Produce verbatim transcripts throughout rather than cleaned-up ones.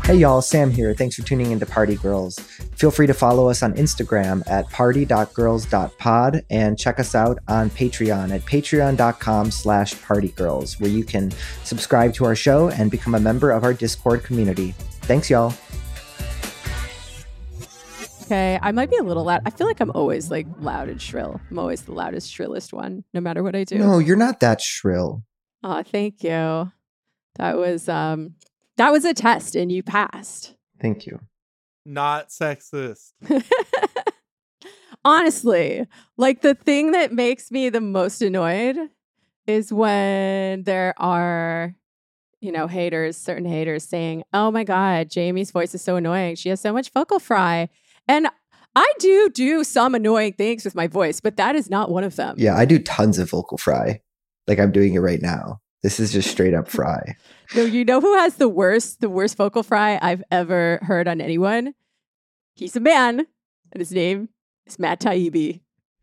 Hey y'all, Sam here. Thanks for tuning into Party Girls. Feel free to follow us on Instagram at party dot girls dot pod and check us out on Patreon at patreon.com slash partygirls, where you can subscribe to our show and become a member of our Discord community. Thanks, y'all. Okay, I might be a little loud. I feel like I'm always like loud and shrill. I'm always the loudest, shrillest one, no matter what I do. No, you're not that shrill. Oh, thank you. That was um that was a test and you passed. Thank you. Not sexist. Honestly, like the thing that makes me the most annoyed is when there are, you know, haters, certain haters saying, oh my God, Jamie's voice is so annoying. She has so much vocal fry. And I do do some annoying things with my voice, but that is not one of them. Yeah, I do tons of vocal fry. Like I'm doing it right now. This is just straight up fry. No, you know who has the worst, the worst vocal fry I've ever heard on anyone? He's a man, and his name is Matt Taibbi.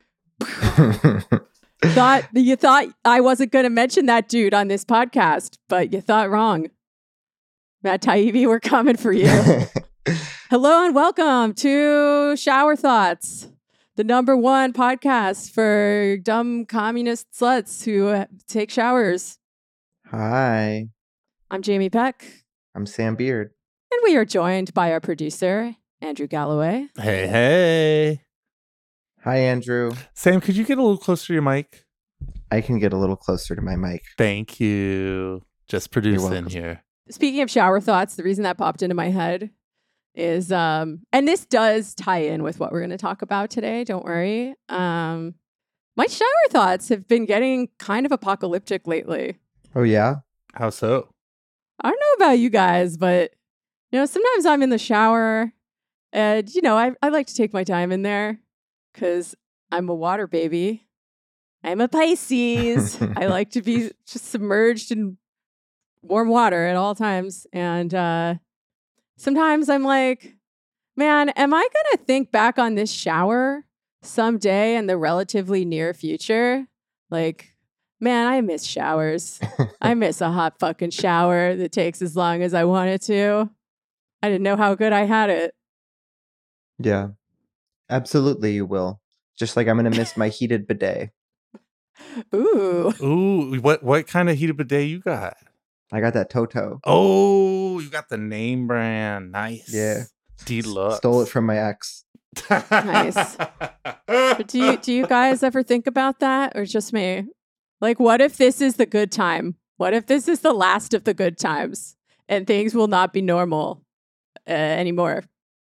thought you thought I wasn't going to mention that dude on this podcast, but you thought wrong. Matt Taibbi, we're coming for you. Hello and welcome to Shower Thoughts, the number one podcast for dumb communist sluts who uh, take showers. Hi. I'm Jamie Peck. I'm Sam Beard. And we are joined by our producer, Andrew Galloway. Hey, hey. Hi, Andrew. Sam, could you get a little closer to your mic? I can get a little closer to my mic. Thank you. Just producing here. Speaking of shower thoughts, the reason that popped into my head is, um, and this does tie in with what we're going to talk about today. Don't worry. Um, my shower thoughts have been getting kind of apocalyptic lately. Oh, yeah? How so? I don't know about you guys, but, you know, sometimes I'm in the shower and, you know, I, I like to take my time in there because I'm a water baby. I'm a Pisces. I like to be just submerged in warm water at all times. And uh, sometimes I'm like, man, am I going to think back on this shower someday in the relatively near future? Like, man, I miss showers. I miss a hot fucking shower that takes as long as I want it to. I didn't know how good I had it. Yeah, absolutely you will. Just like I'm going to miss my heated bidet. Ooh. Ooh, what what kind of heated bidet you got? I got that Toto. Oh, you got the name brand. Nice. Yeah. Deluxe. Stole it from my ex. Nice. But do you do you guys ever think about that, or just me? Like, what if this is the good time? What if this is the last of the good times and things will not be normal uh, anymore?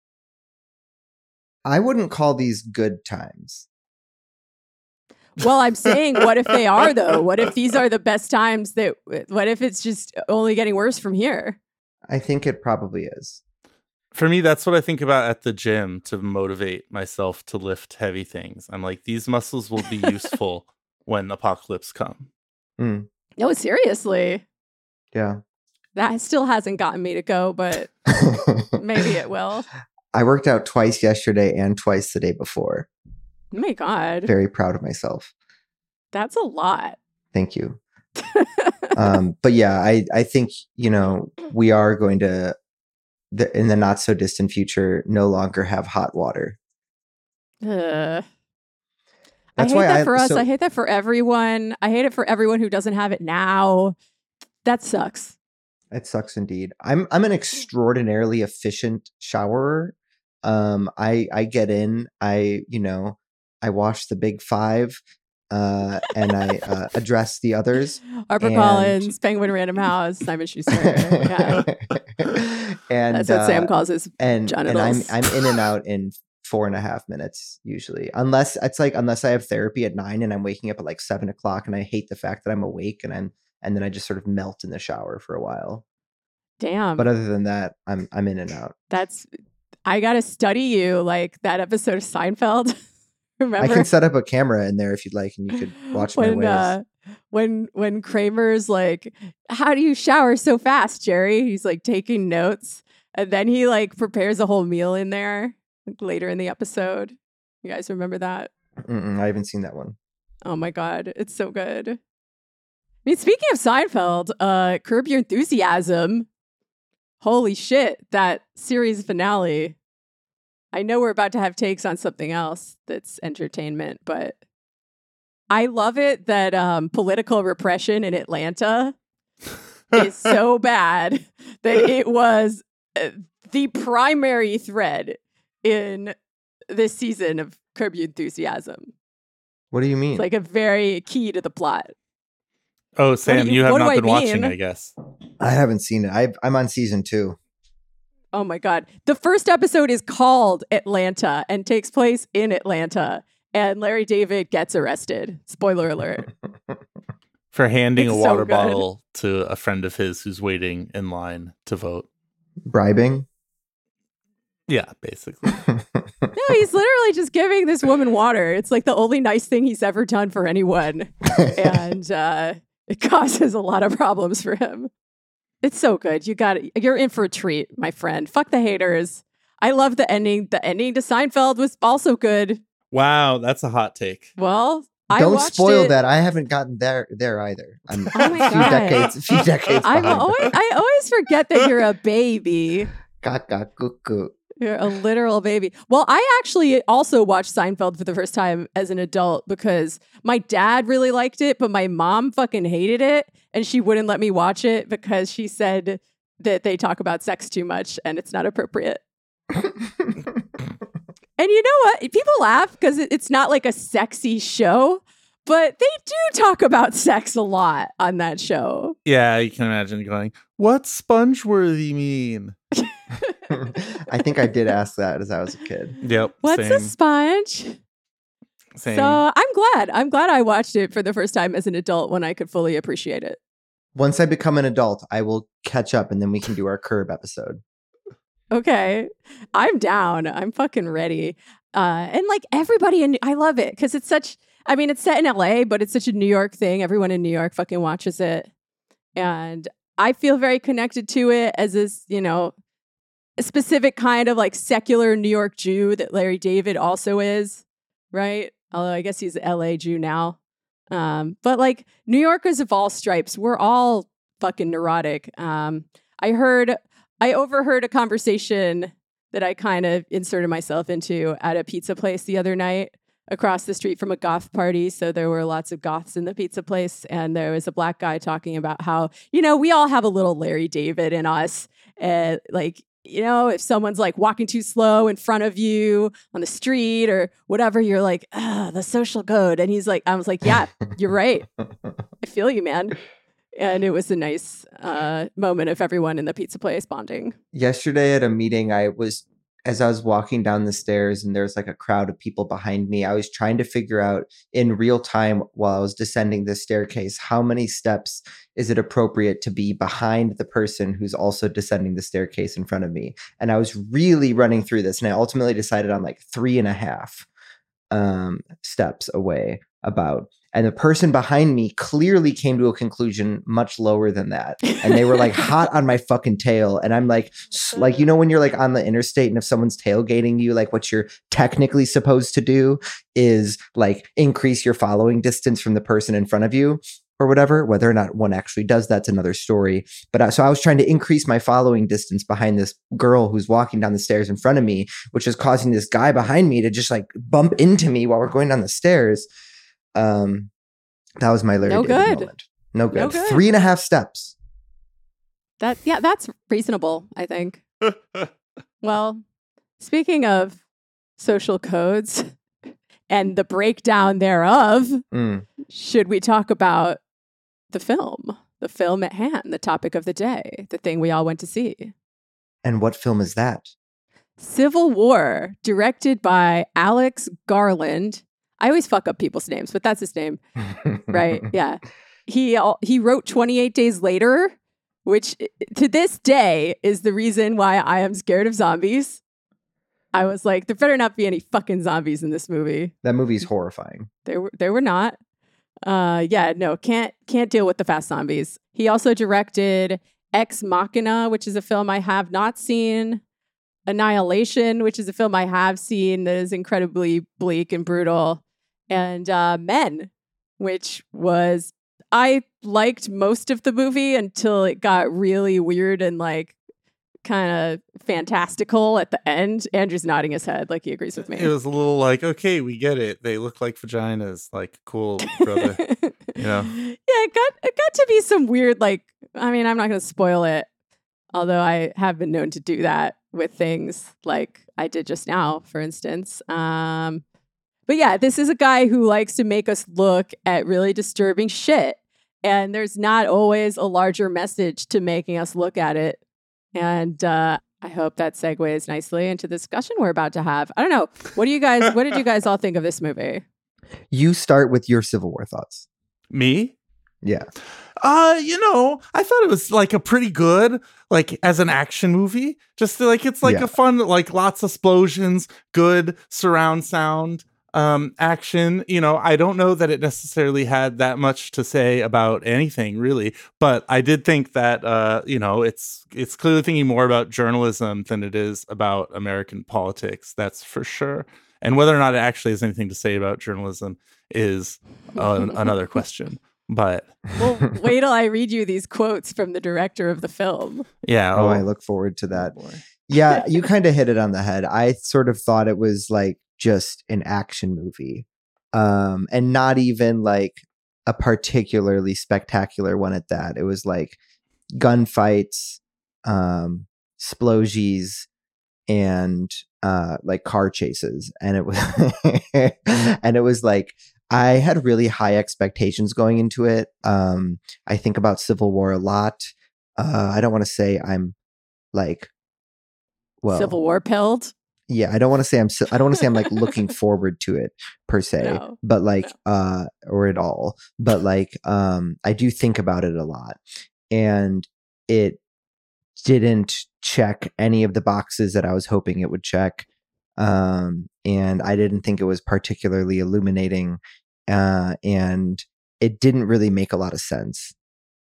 I wouldn't call these good times. Well, I'm saying, what if they are, though? What if these are the best times? That what if it's just only getting worse from here? I think it probably is. For me, that's what I think about at the gym to motivate myself to lift heavy things. I'm like, these muscles will be useful when apocalypse come. Mm. No, seriously. Yeah. That still hasn't gotten me to go, but maybe it will. I worked out twice yesterday and twice the day before. Oh my God. Very proud of myself. That's a lot. Thank you. um, but yeah, I, I think, you know, we are going to, the, in the not so distant future, no longer have hot water. Uh, That's I hate why that I, for us. so, I hate that for everyone. I hate it for everyone who doesn't have it now. That sucks. It sucks indeed. I'm I'm an extraordinarily efficient showerer. Um, I I get in. I you know I wash the big five, uh, and I uh, address the others. Harper and... Collins, Penguin Random House, Simon Schuster. Yeah. And that's what uh, Sam calls his and genitals. and I'm I'm in and out in four and a half minutes usually, unless it's like unless I have therapy at nine and I'm waking up at like seven o'clock and I hate the fact that I'm awake and I'm and then I just sort of melt in the shower for a while. Damn. But other than that, I'm I'm in and out. That's I gotta study you like that episode of Seinfeld. Remember? I can set up a camera in there if you'd like, and you could watch when, my ways. Uh, when when Kramer's like, "How do you shower so fast, Jerry?" He's like taking notes, and then he like prepares a whole meal in there like, later in the episode. You guys remember that? Mm-mm, I haven't seen that one. Oh my God, it's so good. I mean, speaking of Seinfeld, uh, Curb Your Enthusiasm. holy shit, that series finale. I know we're about to have takes on something else that's entertainment, but I love it that um, political repression in Atlanta is so bad that it was uh, the primary thread in this season of Curb Your Enthusiasm. What do you mean? It's like a very key to the plot. Oh, Sam, you- you, have what do not I been watching, mean? I guess. I haven't seen it. I, I'm on season two. Oh my God. The first episode is called Atlanta and takes place in Atlanta. And Larry David gets arrested. Spoiler alert. For handing It's a so water good. bottle to a friend of his who's waiting in line to vote. Bribing? Yeah, basically. No, he's literally just giving this woman water. It's like the only nice thing he's ever done for anyone. And uh, it causes a lot of problems for him. It's so good. You got it. You're in for a treat, my friend. Fuck the haters. I love the ending. The ending to Seinfeld was also good. Wow, that's a hot take. Well, I Don't watched spoil it. that. I haven't gotten there there either. I'm Oh my a few God. decades, a few decades I'm behind. always, I always forget that you're a baby. Gaga cuckoo. You're a literal baby. Well, I actually also watched Seinfeld for the first time as an adult because my dad really liked it, but my mom fucking hated it. And she wouldn't let me watch it because she said that they talk about sex too much and it's not appropriate. And you know what? People laugh because it's not like a sexy show, but they do talk about sex a lot on that show. Yeah, you can imagine going, what's sponge-worthy mean? I think I did ask that as I was a kid. Yep. What's same, a sponge? same. So I'm glad. I'm glad I watched it for the first time as an adult when I could fully appreciate it. Once I become an adult, I will catch up and then we can do our Curb episode. Okay. I'm down. I'm fucking ready. Uh, and like everybody in, I love it because it's such, I mean, it's set in L A, but it's such a New York thing. Everyone in New York fucking watches it. And I feel very connected to it as this, you know, a specific kind of like secular New York Jew that Larry David also is, right? Although I guess he's an L A Jew now. Um, but like New Yorkers of all stripes, we're all fucking neurotic. Um, I heard, I overheard a conversation that I kind of inserted myself into at a pizza place the other night across the street from a goth party. So there were lots of goths in the pizza place. And there was a black guy talking about how, you know, we all have a little Larry David in us. And like, you know, if someone's like walking too slow in front of you on the street or whatever, you're like, ah, the social code. And he's like, I was like, yeah, you're right. I feel you, man. And it was a nice uh, moment of everyone in the pizza place bonding. Yesterday at a meeting, I was, as I was walking down the stairs and there's like a crowd of people behind me, I was trying to figure out in real time while I was descending the staircase, how many steps is it appropriate to be behind the person who's also descending the staircase in front of me? And I was really running through this and I ultimately decided on like three and a half um, steps away about. And the person behind me clearly came to a conclusion much lower than that. And they were like hot on my fucking tail. And I'm like, s- like, you know, when you're like on the interstate and if someone's tailgating you, like what you're technically supposed to do is like increase your following distance from the person in front of you or whatever. Whether or not one actually does, that's another story. But I, so I was trying to increase my following distance behind this girl who's walking down the stairs in front of me, which is causing this guy behind me to just like bump into me while we're going down the stairs. Um, that was my Larry No David good. moment. No good. No good. Three and a half steps. That yeah, that's reasonable, I think. Well, speaking of social codes and the breakdown thereof, Mm. should we talk about the film? The film at hand, the topic of the day, the thing we all went to see. And what film is that? Civil War, directed by Alex Garland. I always fuck up people's names, but that's his name, right? Yeah. He al- he wrote twenty-eight Days Later, which i- to this day is the reason why I am scared of zombies. I was like, there better not be any fucking zombies in this movie. That movie's horrifying. There were there were not. Uh yeah, no, can't can't deal with the fast zombies. He also directed Ex Machina, which is a film I have not seen. Annihilation, which is a film I have seen that is incredibly bleak and brutal. And uh Men, which was I liked most of the movie until it got really weird and like kind of fantastical at the end. Andrew's nodding his head like he agrees with me. It was a little like, okay, we get it. They look like vaginas. Like, cool, brother. You know? Yeah, it got it got to be some weird, like, I mean, I'm not going to spoil it, although I have been known to do that with things like I did just now, for instance. Um, but yeah, this is a guy who likes to make us look at really disturbing shit. And there's not always a larger message to making us look at it. And uh, I hope that segues nicely into the discussion we're about to have. I don't know. What do you guys, what did you guys all think of this movie? You start with your Civil War thoughts. Me? Yeah. Uh, you know, I thought it was like a pretty good, like as an action movie. Just like it's like Yeah. a fun, like lots of explosions, good surround sound, um, action. You know, I don't know that it necessarily had that much to say about anything really, but I did think that uh, you know, it's it's clearly thinking more about journalism than it is about American politics. That's for sure. And whether or not it actually has anything to say about journalism is uh, another question. But Well, wait till I read you these quotes from the director of the film. yeah, Oh, oh, I look forward to that. boy. Yeah, you kind of hit it on the head. I sort of thought it was like just an action movie, um, and not even like a particularly spectacular one at that. It was like gunfights, um, splosies, and uh, like car chases, and it was and it was like I had really high expectations going into it. Um, I think about Civil War a lot. Uh, I don't want to say I'm like. Well, Civil War pilled. yeah, I don't want to say I'm. si- I don't want to say I'm like looking forward to it per se, No. but like, uh, or at all. But like, um, I do think about it a lot, and it didn't check any of the boxes that I was hoping it would check, um, and I didn't think it was particularly illuminating, uh, and it didn't really make a lot of sense.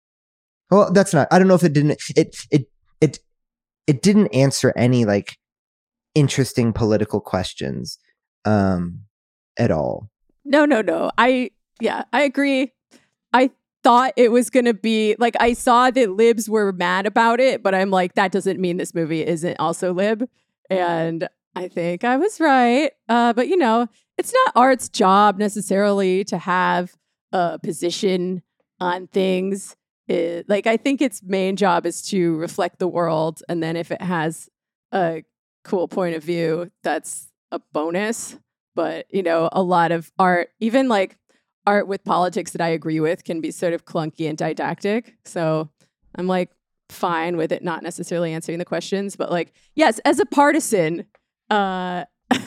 Well, that's not. I don't know if it didn't. It it it. It didn't answer any like interesting political questions um, at all. No, no, no. I, yeah, I agree. I thought it was going to be like, I saw that libs were mad about it, but I'm like, that doesn't mean this movie isn't also lib. And I think I was right. Uh, but, you know, it's not art's job necessarily to have a position on things. It, like, I think its main job is to reflect the world. And then if it has a cool point of view, that's a bonus. But, you know, a lot of art, even like art with politics that I agree with, can be sort of clunky and didactic. So I'm like fine with it not necessarily answering the questions. But like, yes, as a partisan, uh,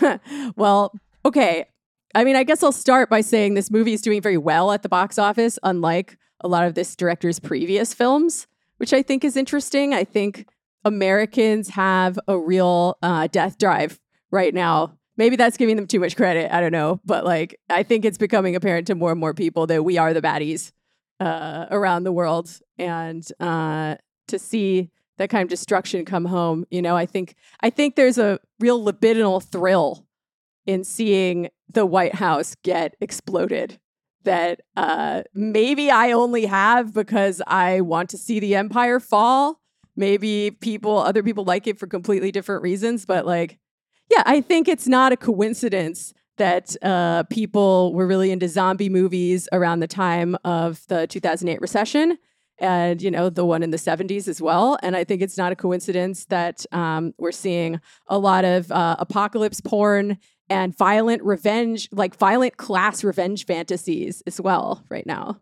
well, okay. I mean, I guess I'll start by saying this movie is doing very well at the box office, unlike a lot of this director's previous films, which I think is interesting. I think Americans have a real uh, death drive right now. Maybe that's giving them too much credit. I don't know. But like, I think it's becoming apparent to more and more people that we are the baddies uh, around the world. And uh, to see that kind of destruction come home, you know, I think I think there's a real libidinal thrill in seeing the White House get exploded that uh, maybe I only have because I want to see the empire fall. Maybe people, other people like it for completely different reasons. But like, yeah, I think it's not a coincidence that uh, people were really into zombie movies around the time of the two thousand eight recession and, you know, the one in the seventies as well. And I think it's not a coincidence that um, we're seeing a lot of uh, apocalypse porn and violent revenge, like violent class revenge fantasies as well right now.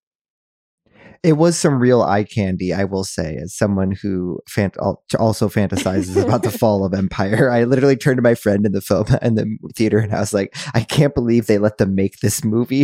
It was some real eye candy, I will say, as someone who fant- also fantasizes about the fall of empire. I literally turned to my friend in the film in the theater and I was like, I can't believe they let them make this movie.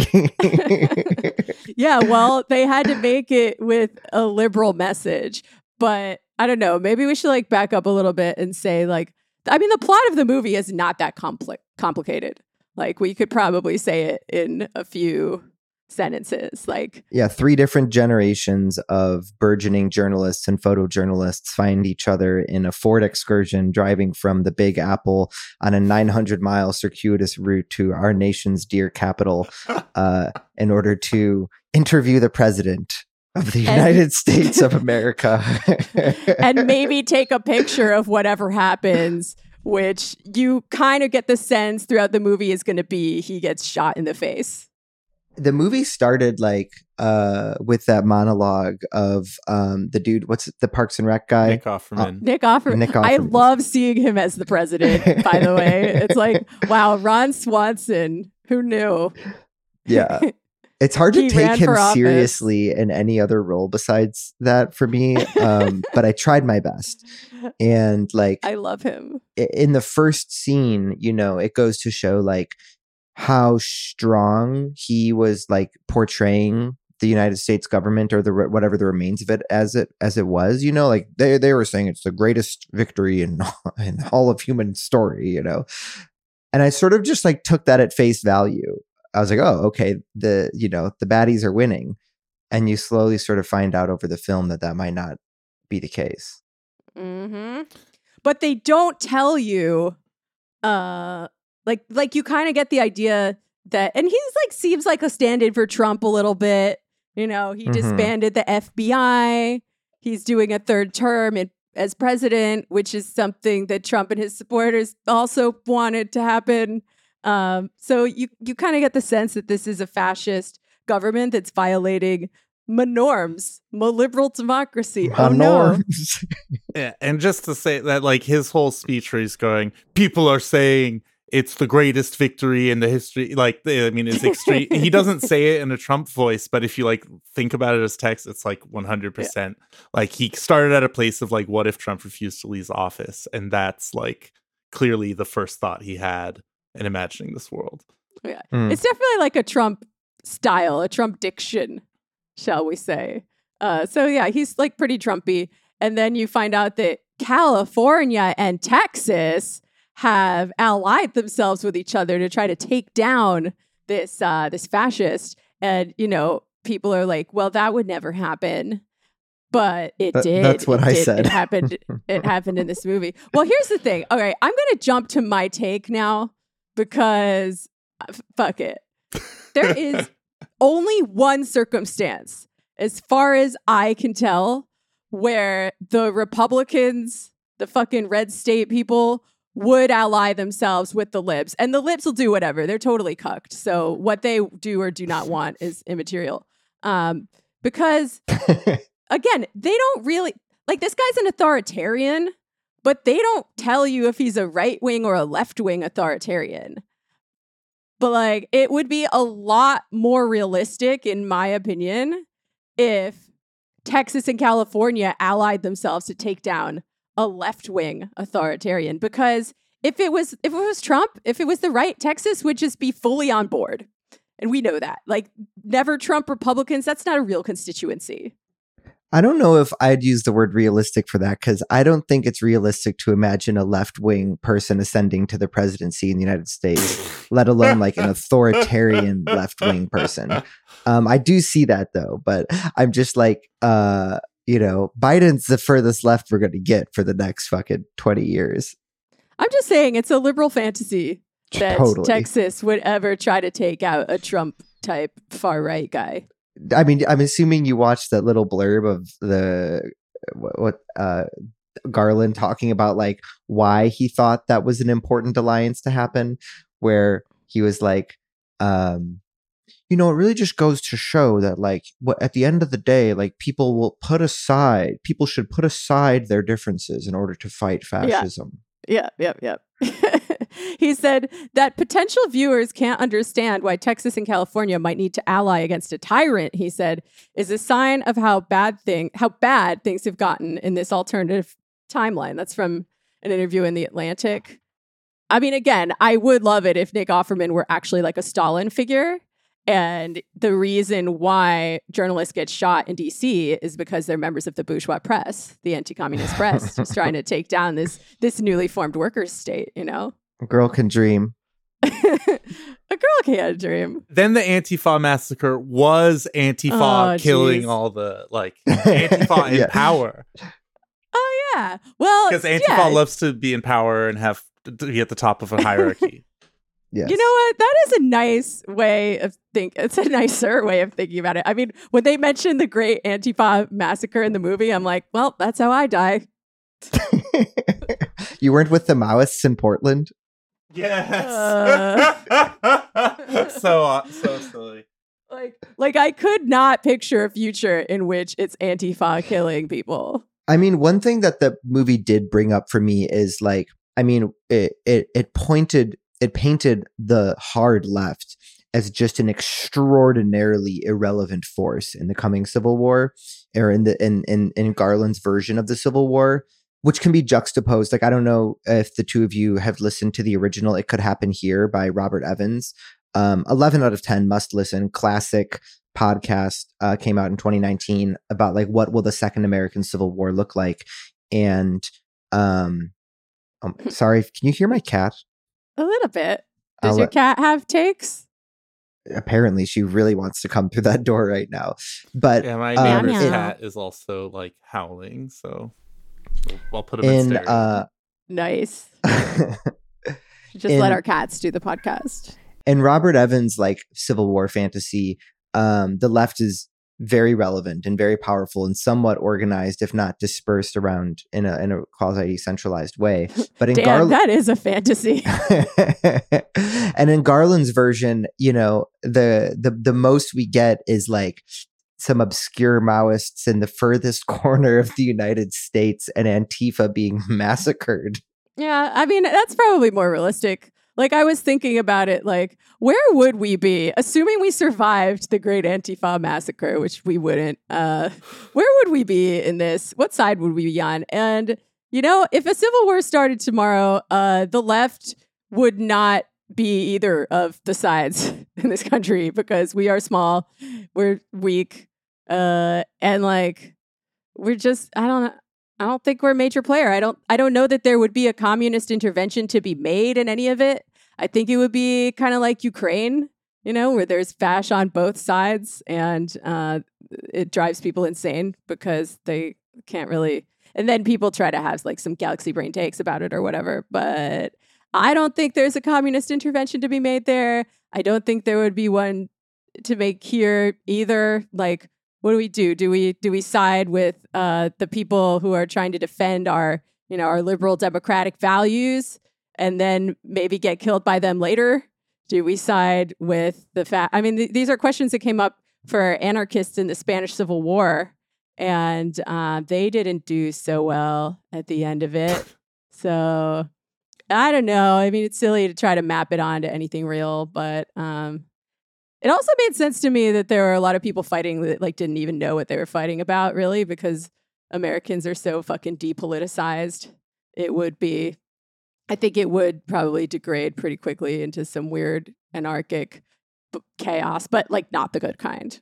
Yeah, well, they had to make it with a liberal message. But I don't know, maybe we should like back up a little bit and say like, I mean, the plot of the movie is not that compli- complicated. Like, we could probably say it in a few sentences. Like, yeah, three different generations of burgeoning journalists and photojournalists find each other in a Ford excursion driving from the Big Apple on a nine hundred mile circuitous route to our nation's dear capital uh, in order to interview the president of the United and, States of America. And maybe take a picture of whatever happens, which you kind of get the sense throughout the movie is going to be he gets shot in the face. The movie started like uh, with that monologue of um, the dude, what's it, the Parks and Rec guy? Nick Offerman. Uh, Nick Offerman. Nick Offerman. I love seeing him as the president, by the way. It's like, wow, Ron Swanson, who knew? Yeah. It's hard to He take ran him for office. seriously in any other role besides that for me. Um, but I tried my best. And like, I love him. i- in the first scene, you know, it goes to show like how strong he was like portraying the United States government or the re- whatever the remains of it as it as it was, you know, like they they were saying it's the greatest victory in in all of human story, you know. And I sort of just like took that at face value. I was like, oh, okay, the you know the baddies are winning, and you slowly sort of find out over the film that that might not be the case. Mm-hmm. But they don't tell you, uh, like, like you kind of get the idea that, and he's like seems like a stand-in for Trump a little bit. You know, he Mhm. disbanded the F B I. He's doing a third term in, as president, which is something that Trump and his supporters also wanted to happen. Um, so you you kind of get the sense that this is a fascist government that's violating my norms, my liberal democracy. My oh no. norms. Yeah, and just to say that, like, his whole speech where he's going, people are saying it's the greatest victory in the history. Like, I mean, it's extreme. He doesn't say it in a Trump voice, but if you like think about it as text, it's like one hundred percent. Yeah. Like, he started at a place of like, what if Trump refused to leave office? And that's like clearly the first thought he had in imagining this world. Yeah, Mm. it's definitely like a Trump style, a Trump diction, shall we say. Uh, so yeah, he's like pretty Trumpy. And then you find out that California and Texas have allied themselves with each other to try to take down this uh, this fascist. And, you know, people are like, well, that would never happen. But it That- did. that's what It I did. said. It happened. It happened in this movie. Well, here's the thing. All right, I'm going to jump to my take now because uh, f- fuck it. There is only one circumstance, as far as I can tell, where the Republicans, the fucking red state people, would ally themselves with the libs. And the libs will do whatever. They're totally cucked. So what they do or do not want is immaterial. Um, because, again, they don't really... Like, this guy's an authoritarian, but they don't tell you if he's a right-wing or a left-wing authoritarian. But, like, it would be a lot more realistic, in my opinion, if Texas and California allied themselves to take down a left-wing authoritarian. Because if it was if it was Trump, if it was the right, Texas would just be fully on board. And we know that. Like, never Trump Republicans, that's not a real constituency. I don't know if I'd use the word realistic for that because I don't think it's realistic to imagine a left-wing person ascending to the presidency in the United States, let alone like an authoritarian left-wing person. Um, I do see that though, but I'm just like, uh, you know, Biden's the furthest left we're going to get for the next fucking twenty years. I'm just saying it's a liberal fantasy that Totally. Texas would ever try to take out a Trump type far right guy. I mean, I'm assuming you watched that little blurb of the what, what uh, Garland talking about, like why he thought that was an important alliance to happen, where he was like, um, you know, it really just goes to show that, like, what at the end of the day, like people will put aside, people should put aside their differences in order to fight fascism. Yeah, yeah, yeah. He said that potential viewers can't understand why Texas and California might need to ally against a tyrant, he said, is a sign of how bad thing how bad things have gotten in this alternative timeline. That's from an interview in The Atlantic. I mean, again, I would love it if Nick Offerman were actually like a Stalin figure. And the reason why journalists get shot in D C is because they're members of the bourgeois press, the anti-communist press, just trying to take down this this newly formed workers' state, you know? A girl can dream. A girl can't dream. Then the Antifa massacre was Antifa Oh, killing geez. all the, like, Antifa in Yeah. power. Oh, yeah. Well, Because Antifa yeah. loves to be in power and have to be at the top of a hierarchy. Yes. You know what? That is a nice way of think. It's a nicer way of thinking about it. I mean, when they mentioned the Great Antifa Massacre in the movie, I'm like, well, that's how I die. You weren't with the Maoists in Portland? Yes. Uh. so uh, so silly. Like, like I could not picture a future in which it's Antifa killing people. I mean, one thing that the movie did bring up for me is like, I mean, it it it pointed, it painted the hard left as just an extraordinarily irrelevant force in the coming Civil War, or in the in in in Garland's version of the Civil War, which can be juxtaposed. Like, I don't know if the two of you have listened to the original It Could Happen Here by Robert Evans. Um, eleven out of ten must listen. Classic podcast, uh, came out in twenty nineteen about like what will the Second American Civil War look like. And um, um sorry, can you hear my cat? A little bit. Does I'll your let- cat have takes? Apparently she really wants to come through that door right now. But Yeah, my um, neighbor's in- cat is also like howling, so we'll, I'll put him in, in stereo. uh Nice. Just In- let our cats do the podcast. in Robert Evans' like Civil War fantasy, um, the left is very relevant and very powerful and somewhat organized, if not dispersed around in a in a quasi centralized way. But in Damn, Garland, that is a fantasy. and in Garland's version, you know, the the the most we get is like some obscure Maoists in the furthest corner of the United States and Antifa being massacred. Yeah, I mean, that's probably more realistic. Like, I was thinking about it, like, where would we be, assuming we survived the Great Antifa Massacre, which we wouldn't, uh, where would we be in this? What side would we be on? And, you know, if a civil war started tomorrow, uh, the left would not be either of the sides in this country because we are small, we're weak, uh, and, like, we're just, I don't know. I don't think we're a major player. I don't I don't know that there would be a communist intervention to be made in any of it. I think it would be kind of like Ukraine, you know, where there's fash on both sides and uh, it drives people insane because they can't really. And then people try to have like some galaxy brain takes about it or whatever. But I don't think there's a communist intervention to be made there. I don't think there would be one to make here either. Like, what do we do? Do we do we side with uh, the people who are trying to defend our, you know, our liberal democratic values, and then maybe get killed by them later? Do we side with the fact? I mean, th- these are questions that came up for anarchists in the Spanish Civil War, and uh, they didn't do so well at the end of it. So I don't know. I mean, it's silly to try to map it onto anything real, but. Um, It also made sense to me that there were a lot of people fighting that like didn't even know what they were fighting about, really, because Americans are so fucking depoliticized. It would be, I think it would probably degrade pretty quickly into some weird anarchic b- chaos, but like not the good kind.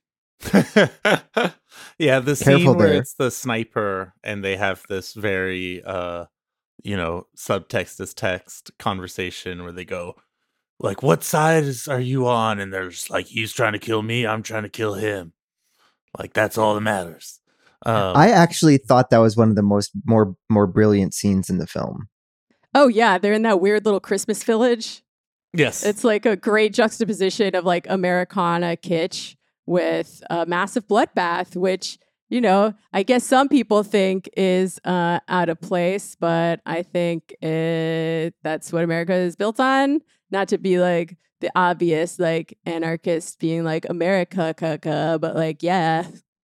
Yeah, the Careful scene where there. it's the sniper and they have this very uh you know, subtext as text conversation where they go like, what side is, are you on? And they're just like, he's trying to kill me, I'm trying to kill him. Like, that's all that matters. Um, I actually thought that was one of the most more more brilliant scenes in the film. Oh yeah, they're in that weird little Christmas village. yes. It's like a great juxtaposition of like Americana kitsch with a massive bloodbath, which, you know, I guess some people think is uh, out of place, but I think it, that's what America is built on. Not to be like the obvious, like anarchist being like America, caca, but like, yeah.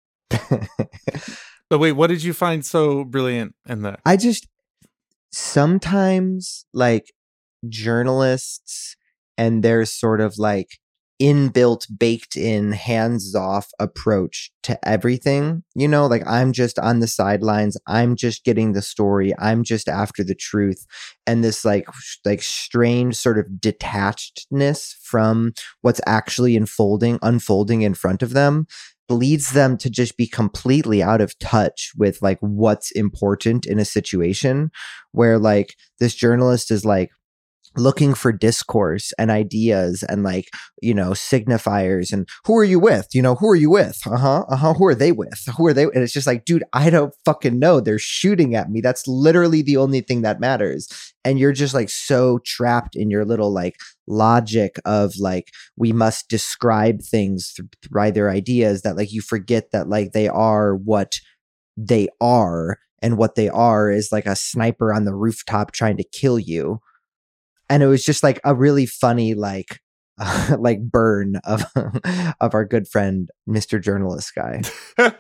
But wait, what did you find so brilliant in that? I just sometimes like journalists and their sort of like inbuilt, baked in, hands off approach to everything. You know, like I'm just on the sidelines. I'm just getting the story. I'm just after the truth. And this like sh- like strange sort of detachedness from what's actually unfolding, unfolding in front of them leads them to just be completely out of touch with like what's important in a situation where like this journalist is like looking for discourse and ideas and like, you know, signifiers and who are you with? You know, who are you with? Uh-huh. Uh-huh. Who are they with? Who are they? And it's just like, dude, I don't fucking know. They're shooting at me. That's literally the only thing that matters. And you're just like so trapped in your little like logic of like, we must describe things th- by their ideas that like you forget that like they are what they are. And what they are is like a sniper on the rooftop trying to kill you. And it was just like a really funny, like, uh, like burn of of our good friend, Mister Journalist Guy. Yeah,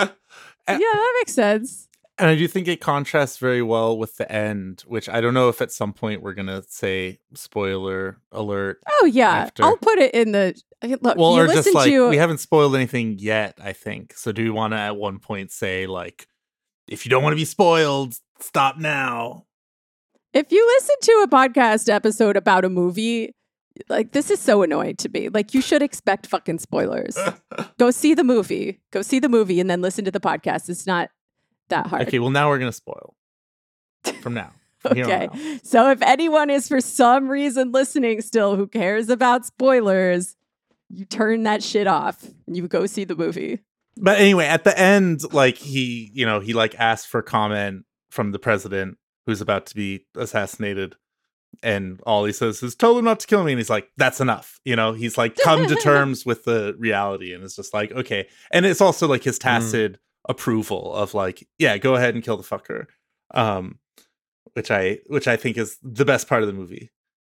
that makes sense. And I do think it contrasts very well with the end, which I don't know if at some point we're gonna say spoiler alert. Oh yeah, after. I'll put it in the look. Well, you or just like to... we haven't spoiled anything yet, I think. So do you want to at one point say like, if you don't want to be spoiled, stop now? If you listen to a podcast episode about a movie, like this is so annoying to me. Like you should expect fucking spoilers. Go see the movie. Go see the movie and then listen to the podcast. It's not that hard. Okay, well now we're going to spoil. From now. From okay. So if anyone is for some reason listening still who cares about spoilers, you turn that shit off and you go see the movie. But anyway, at the end, like he, you know, he like asked for comment from the president who's about to be assassinated, and all he says is tell him not to kill me, and he's like, that's enough, you know. He's like come to terms with the reality, and it's just like, okay. And it's also like his tacit mm. approval of like, yeah, go ahead and kill the fucker, um which I which I think is the best part of the movie.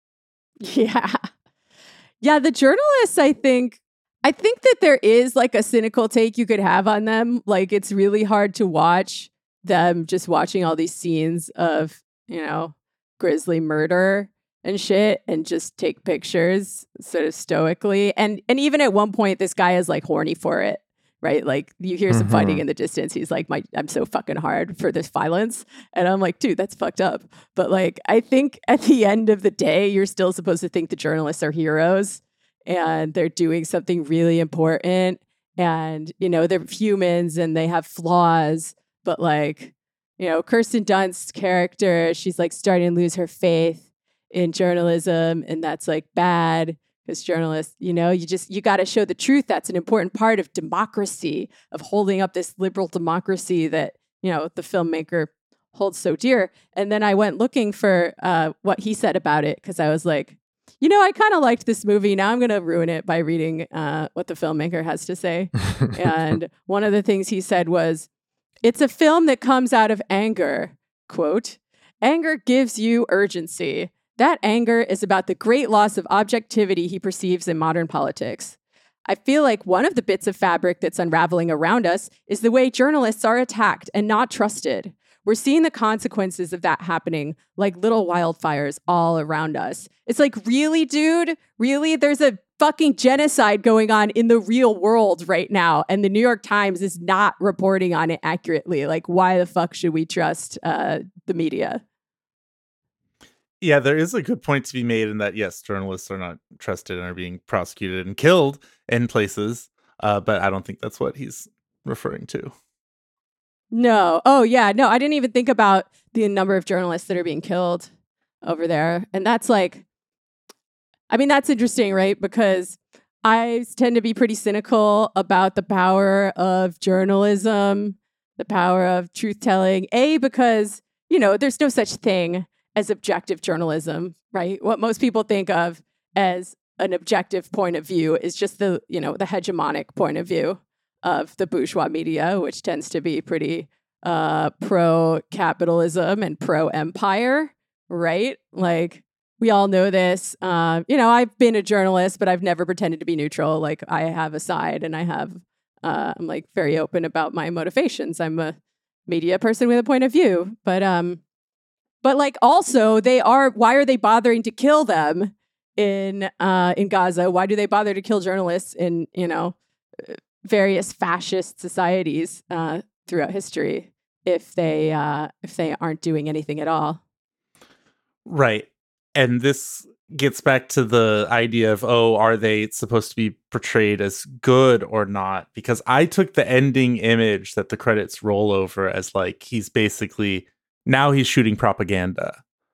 Yeah. Yeah, the journalists, I think I think that there is like a cynical take you could have on them. Like it's really hard to watch them just watching all these scenes of, you know, grisly murder and shit and just take pictures sort of stoically. And and even at one point, this guy is like horny for it, right? Like you hear some mm-hmm. fighting in the distance. He's like, My, I'm so fucking hard for this violence. And I'm like, dude, that's fucked up. But like, I think at the end of the day, you're still supposed to think the journalists are heroes and they're doing something really important. And, you know, they're humans and they have flaws. But like, you know, Kirsten Dunst's character, she's like starting to lose her faith in journalism. And that's like bad because journalists, you know, you just, you got to show the truth. That's an important part of democracy, of holding up this liberal democracy that, you know, the filmmaker holds so dear. And then I went looking for uh, what he said about it because I was like, you know, I kind of liked this movie. Now I'm going to ruin it by reading uh, what the filmmaker has to say. And one of the things he said was, it's a film that comes out of anger, quote, anger gives you urgency. That anger is about the great loss of objectivity he perceives in modern politics. I feel like one of the bits of fabric that's unraveling around us is the way journalists are attacked and not trusted. We're seeing the consequences of that happening like little wildfires all around us. It's like, really, dude? Really? There's a fucking genocide going on in the real world right now, and the New York Times is not reporting on it accurately. Like, why the fuck should we trust uh, the media? Yeah, there is a good point to be made in that, yes, journalists are not trusted and are being prosecuted and killed in places, uh, but I don't think that's what he's referring to. No. Oh, yeah. No, I didn't even think about the number of journalists that are being killed over there. And that's like, I mean, that's interesting, right? Because I tend to be pretty cynical about the power of journalism, the power of truth telling. A, because, you know, there's no such thing as objective journalism, right? What most people think of as an objective point of view is just the, you know, the hegemonic point of view of the bourgeois media, which tends to be pretty uh, pro-capitalism and pro-empire, right? Like, we all know this. Uh, you know, I've been a journalist, but I've never pretended to be neutral. Like, I have a side and I have, uh, I'm like very open about my motivations. I'm a media person with a point of view. But, um, but like also they are, why are they bothering to kill them in, uh, in Gaza? Why do they bother to kill journalists in, you know, various fascist societies uh, throughout history if they uh, if they aren't doing anything at all? Right. And this gets back to the idea of, oh, are they supposed to be portrayed as good or not? Because I took the ending image that the credits roll over as like, he's basically, now he's shooting propaganda.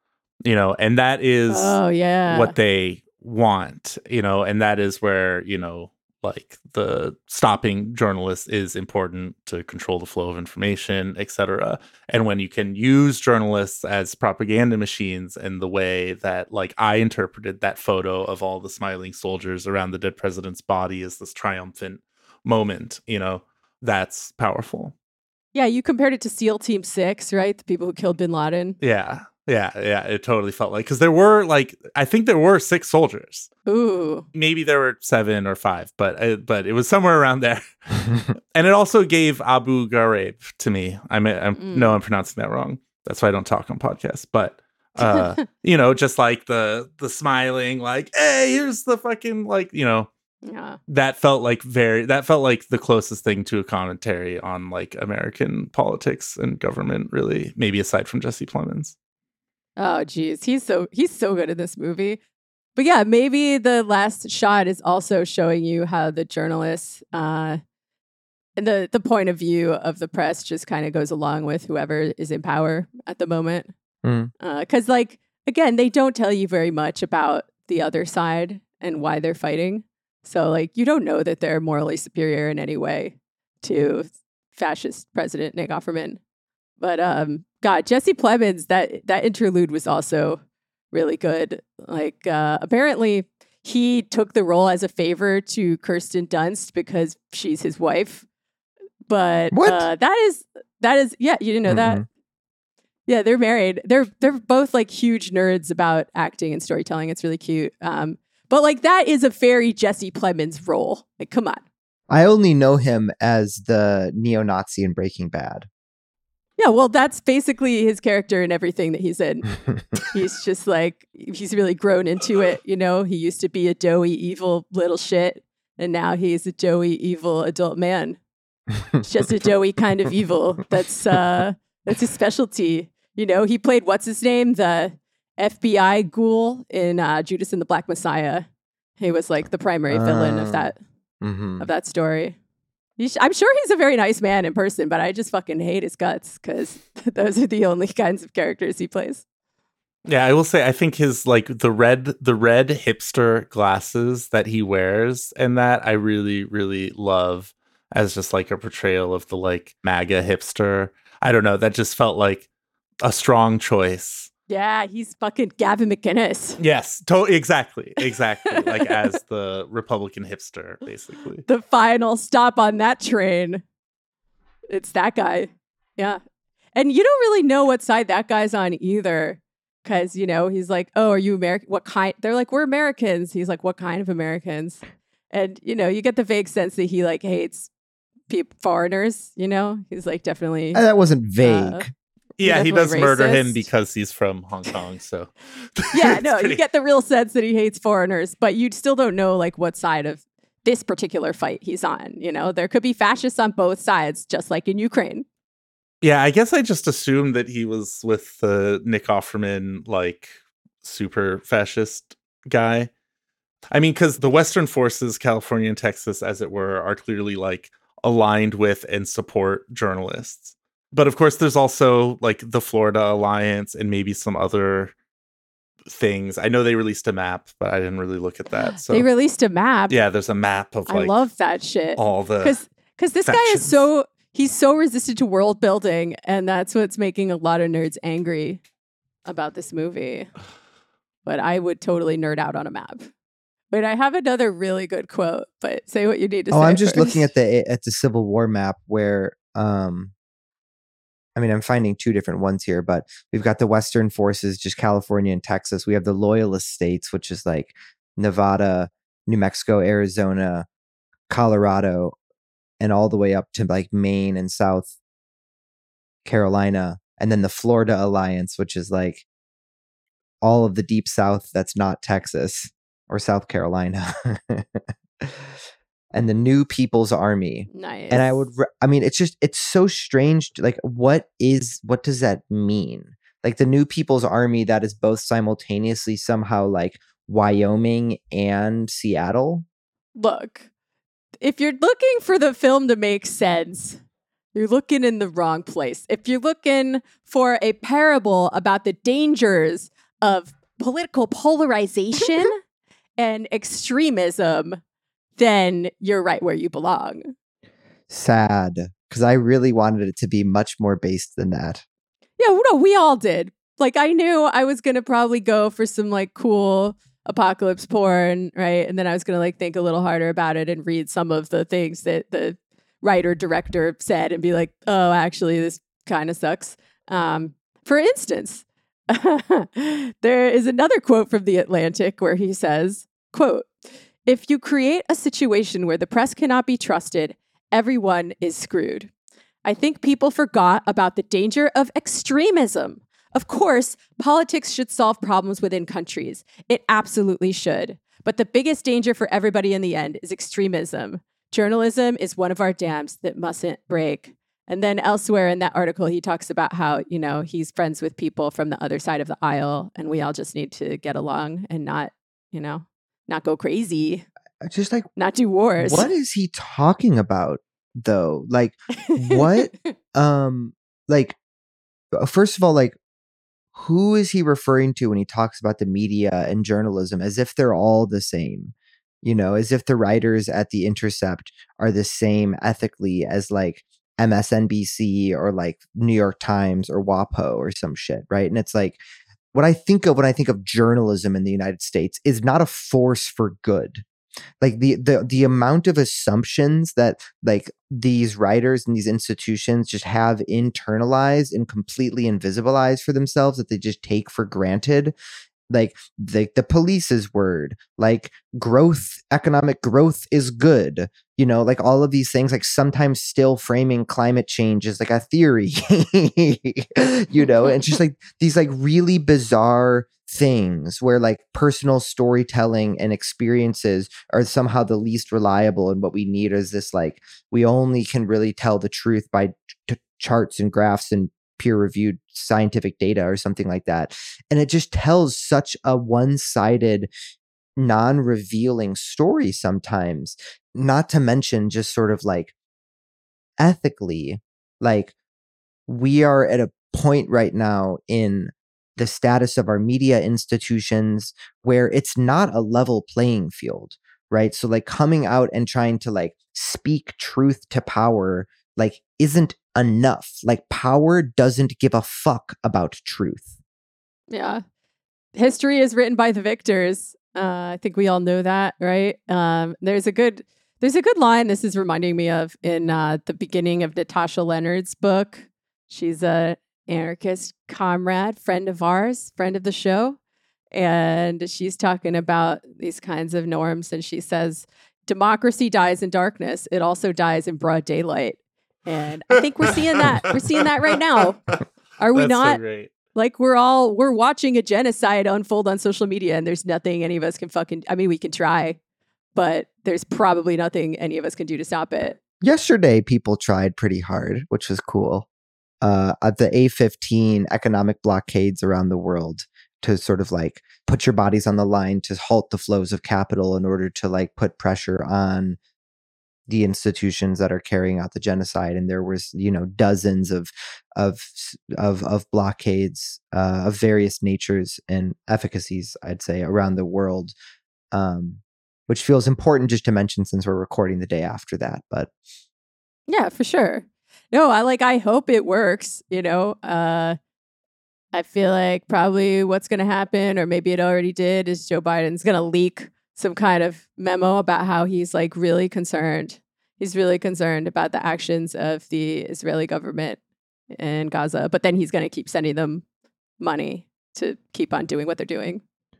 you know, and that is Oh, yeah. what they want, you know, and that is where, you know, like the stopping journalists is important to control the flow of information, et cetera. And when you can use journalists as propaganda machines in the way that, like, I interpreted that photo of all the smiling soldiers around the dead president's body as this triumphant moment, you know, that's powerful. Yeah, you compared it to SEAL Team Six, right? The people who killed Bin Laden. Yeah. Yeah, yeah, it totally felt like, because there were like, I think there were six soldiers. Ooh, Maybe there were seven or five, but uh, but it was somewhere around there. And it also gave Abu Ghraib to me. I may, I Mm. know I'm pronouncing that wrong. That's why I don't talk on podcasts. But uh, you know, just like the the smiling, like, hey, here's the fucking, like, you know, yeah. that felt like very that felt like the closest thing to a commentary on like American politics and government, really, maybe aside from Jesse Plemons. Oh, geez, he's so he's so good in this movie. But yeah, maybe the last shot is also showing you how the journalists uh, and the the point of view of the press just kind of goes along with whoever is in power at the moment. Mm. Because, uh, like, again, they don't tell you very much about the other side and why they're fighting. So, like, you don't know that they're morally superior in any way to fascist President Nick Offerman. But um, God, Jesse Plemons, that that interlude was also really good. Like, uh, apparently, he took the role as a favor to Kirsten Dunst because she's his wife. But What? Uh, that is that is yeah, you didn't know that. Mm-mm. Yeah, they're married. They're they're both like huge nerds about acting and storytelling. It's really cute. Um, but like that is a very Jesse Plemons role. Like, come on. I only know him as the neo-Nazi in Breaking Bad. Yeah, well, that's basically his character and everything that he's in. He's just like, he's really grown into it. You know, he used to be a doughy, evil little shit. And now he's a doughy, evil adult man. It's just a doughy kind of evil. That's, uh, that's his specialty. You know, he played, what's his name? The F B I ghoul in uh, Judas and the Black Messiah. He was like the primary villain of Oh. that, Mhm. of that story. You sh- I'm sure he's a very nice man in person, but I just fucking hate his guts because those are the only kinds of characters he plays. Yeah, I will say I think his like the red the red hipster glasses that he wears and that I really, really love as just like a portrayal of the like MAGA hipster. I don't know, that just felt like a strong choice. Yeah, he's fucking Gavin McInnes. Yes, to- exactly. Exactly. Like as the Republican hipster, basically. The final stop on that train. It's that guy. Yeah. And you don't really know what side that guy's on either. Because, you know, he's like, oh, are you American? What kind? They're like, we're Americans. He's like, what kind of Americans? And, you know, you get the vague sense that he like hates peop foreigners, you know? He's like, definitely. Uh, That wasn't vague. uh, Yeah, he does definitely murder him racist. because he's from Hong Kong, so yeah, It's no, pretty- you get the real sense that he hates foreigners, but you still don't know like what side of this particular fight he's on. You know, there could be fascists on both sides, just like in Ukraine. Yeah, I guess I just assumed that he was with the Nick Offerman, like, super fascist guy. I mean, because the Western forces, California and Texas, as it were, are clearly, like, aligned with and support journalists. But, of course, there's also, like, the Florida Alliance and maybe some other things. I know they released a map, but I didn't really look at that. So, They released a map. yeah, there's a map of, I like, love that shit. all the... Because because this guy is factions. so he's so resistant to world building, and that's what's making a lot of nerds angry about this movie. But I would totally nerd out on a map. Wait, I have another really good quote, but say what you need to Oh, say. I'm just first. looking at the at the Civil War map where um I mean, I'm finding two different ones here, but we've got the Western forces, just California and Texas. We have the Loyalist states, which is like Nevada, New Mexico, Arizona, Colorado, and all the way up to like Maine and South Carolina. And then the Florida Alliance, which is like all of the deep South that's not Texas or South Carolina. And the New People's Army. Nice. And I would, re- I mean, it's just, it's so strange. to- Like, what is, what does that mean? Like the New People's Army that is both simultaneously somehow like Wyoming and Seattle. Look, if you're looking for the film to make sense, you're looking in the wrong place. If you're looking for a parable about the dangers of political polarization and extremism, then you're right where you belong. Sad, because I really wanted it to be much more based than that. Yeah, no, we all did. Like, I knew I was going to probably go for some like cool apocalypse porn, right? And then I was going to like think a little harder about it and read some of the things that the writer director said and be like, oh, actually, this kind of sucks. Um, for instance, there is another quote from The Atlantic where he says, quote, "If you create a situation where the press cannot be trusted, everyone is screwed. I think people forgot about the danger of extremism. Of course, politics should solve problems within countries. It absolutely should. But the biggest danger for everybody in the end is extremism. Journalism is one of our dams that mustn't break." And then elsewhere in that article, he talks about how, you know, he's friends with people from the other side of the aisle and we all just need to get along and not, you know, not go crazy. Just like, not do wars. What is he talking about, though? Like, what? um, like, first of all, like, who is he referring to when he talks about the media and journalism as if they're all the same? You know, as if the writers at The Intercept are the same ethically as like M S N B C or like New York Times or WAPO or some shit, right? And it's like, what I think of when I think of journalism in the United States is not a force for good. Like the the the amount of assumptions that like these writers and these institutions just have internalized and completely invisibilized for themselves that they just take for granted. Like the, the police's word, like growth, economic growth is good. You know, like all of these things, like sometimes still framing climate change as like a theory, you know, and just like these like really bizarre things where like personal storytelling and experiences are somehow the least reliable. And what we need is this, like, we only can really tell the truth by t- charts and graphs and peer-reviewed scientific data or something like that. And it just tells such a one-sided, non-revealing story sometimes, not to mention just sort of like ethically, like we are at a point right now in the status of our media institutions where it's not a level playing field, right? So like coming out and trying to like speak truth to power like isn't enough. Like power doesn't give a fuck about truth. Yeah. History is written by the victors. Uh, I think we all know that, right? Um, there's a good there's a good line this is reminding me of in uh, the beginning of Natasha Leonard's book. She's a anarchist comrade, friend of ours, friend of the show. And she's talking about these kinds of norms. And she says, democracy dies in darkness. It also dies in broad daylight. And I think we're seeing that. We're seeing that right now. Are we That's not? So great. Like we're all, we're watching a genocide unfold on social media and there's nothing any of us can fucking, I mean, we can try, but there's probably nothing any of us can do to stop it. Yesterday, people tried pretty hard, which was cool. Uh, at the A fifteen economic blockades around the world to sort of like put your bodies on the line to halt the flows of capital in order to like put pressure on the institutions that are carrying out the genocide. And there was, you know, dozens of of of, of blockades uh, of various natures and efficacies, I'd say, around the world, um, which feels important just to mention since we're recording the day after that. But yeah, for sure. No, I like, I hope it works, you know. Uh, I feel like probably what's going to happen, or maybe it already did, is Joe Biden's going to leak some kind of memo about how he's like really concerned. He's really concerned about the actions of the Israeli government in Gaza, but then he's going to keep sending them money to keep on doing what they're doing.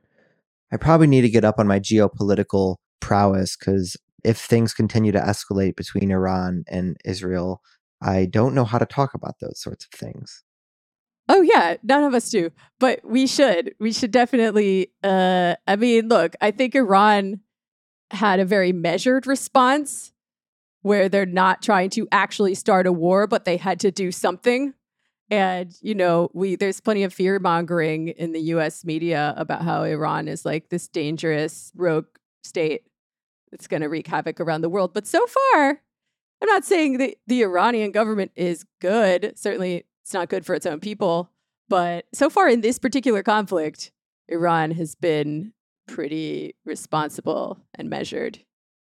I probably need to get up on my geopolitical prowess because if things continue to escalate between Iran and Israel, I don't know how to talk about those sorts of things. Oh, yeah. None of us do. But we should. We should definitely. Uh, I mean, look, I think Iran had a very measured response where they're not trying to actually start a war, but they had to do something. And, you know, we there's plenty of fear mongering in the U S media about how Iran is like this dangerous rogue state that's going to wreak havoc around the world. But so far, I'm not saying that the Iranian government is good. Certainly, it's not good for its own people. But so far in this particular conflict, Iran has been pretty responsible and measured.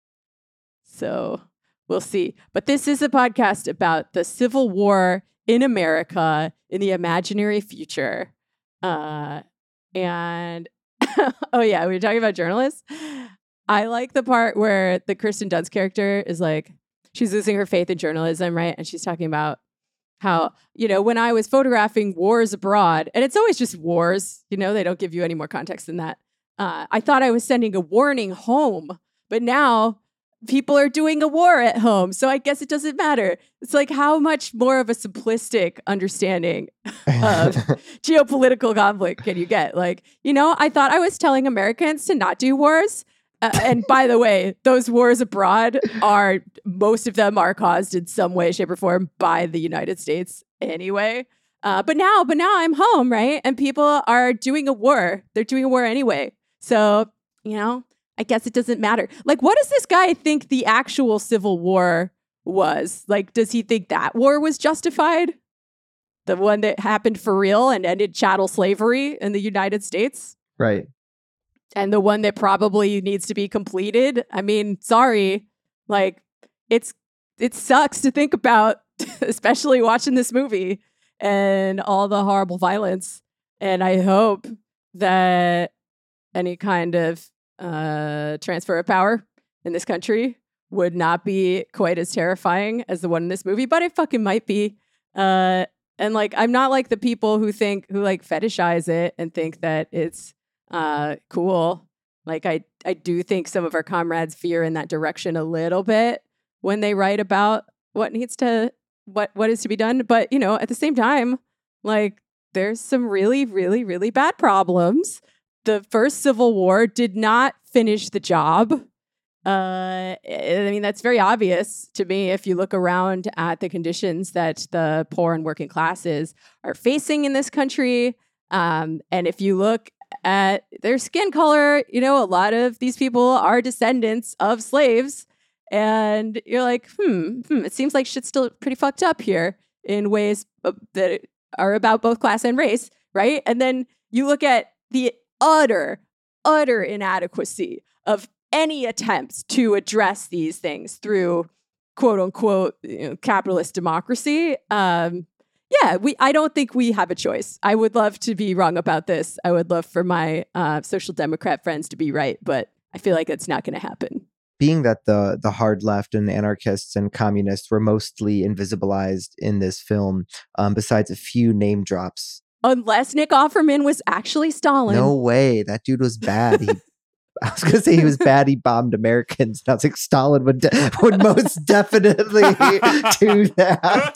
So we'll see. But this is a podcast about the Civil War in America in the imaginary future. Uh, and oh, yeah, we were talking about journalists. I like the part where the Kirsten Dunst character is like, she's losing her faith in journalism, right? And she's talking about how, you know, when I was photographing wars abroad, and it's always just wars, you know, they don't give you any more context than that. Uh, I thought I was sending a warning home, but now people are doing a war at home. So I guess it doesn't matter. It's like, how much more of a simplistic understanding of geopolitical conflict can you get? Like, you know, I thought I was telling Americans to not do wars. Uh, and by the way, those wars abroad are, most of them are caused in some way, shape, or form by the United States anyway. Uh, but now, but now I'm home, right? And people are doing a war. They're doing a war anyway. So, you know, I guess it doesn't matter. Like, what does this guy think the actual Civil War was? Like, does he think that war was justified? The one that happened for real and ended chattel slavery in the United States? Right. And the one that probably needs to be completed. I mean, sorry, like it's it sucks to think about, especially watching this movie and all the horrible violence. And I hope that any kind of uh, transfer of power in this country would not be quite as terrifying as the one in this movie, but it fucking might be. Uh, and like, I'm not like the people who think who like fetishize it and think that it's Uh, cool. Like I, I do think some of our comrades veer in that direction a little bit when they write about what needs to, what, what is to be done. But, you know, at the same time, like there's some really, really, really bad problems. The first Civil War did not finish the job. Uh, I mean, that's very obvious to me if you look around at the conditions that the poor and working classes are facing in this country. Um, and if you look at their skin color, you know, a lot of these people are descendants of slaves. And you're like, hmm, hmm, it seems like shit's still pretty fucked up here in ways that are about both class and race, right? And then you look at the utter, utter inadequacy of any attempts to address these things through quote unquote, you know, capitalist democracy. Um, Yeah, we. I don't think we have a choice. I would love to be wrong about this. I would love for my uh, social democrat friends to be right, but I feel like it's not going to happen. Being that the the hard left and anarchists and communists were mostly invisibilized in this film, um, besides a few name drops. Unless Nick Offerman was actually Stalin. No way. That dude was bad. He, I was going to say he was bad. He bombed Americans. And I was like, Stalin would, de- would most definitely do that.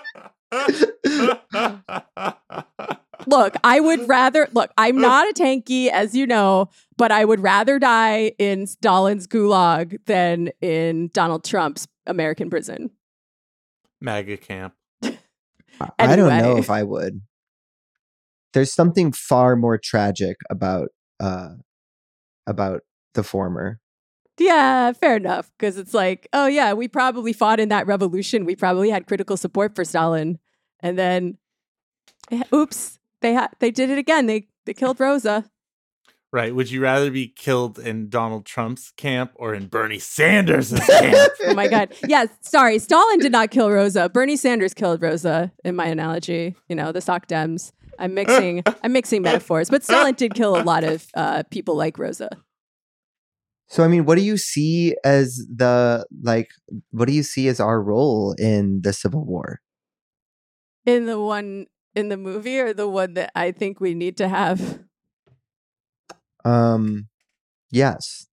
Look, I would rather look, I'm not a tanky, as you know, but I would rather die in Stalin's gulag than in Donald Trump's American prison. MAGA camp. Anyway. I don't know if I would. There's something far more tragic about uh about the former. Yeah, fair enough. Because it's like, oh yeah, we probably fought in that revolution. We probably had critical support for Stalin. And then, oops, they ha- they did it again. They they killed Rosa. Right. Would you rather be killed in Donald Trump's camp or in Bernie Sanders' camp? Oh my God. Yeah, sorry. Stalin did not kill Rosa. Bernie Sanders killed Rosa, in my analogy. You know, the Sock Dems. I'm mixing I'm mixing metaphors. But Stalin did kill a lot of uh, people like Rosa. So, I mean, what do you see as the, like, what do you see as our role in the Civil War? In the one in the movie or the one that I think we need to have? Um, yes.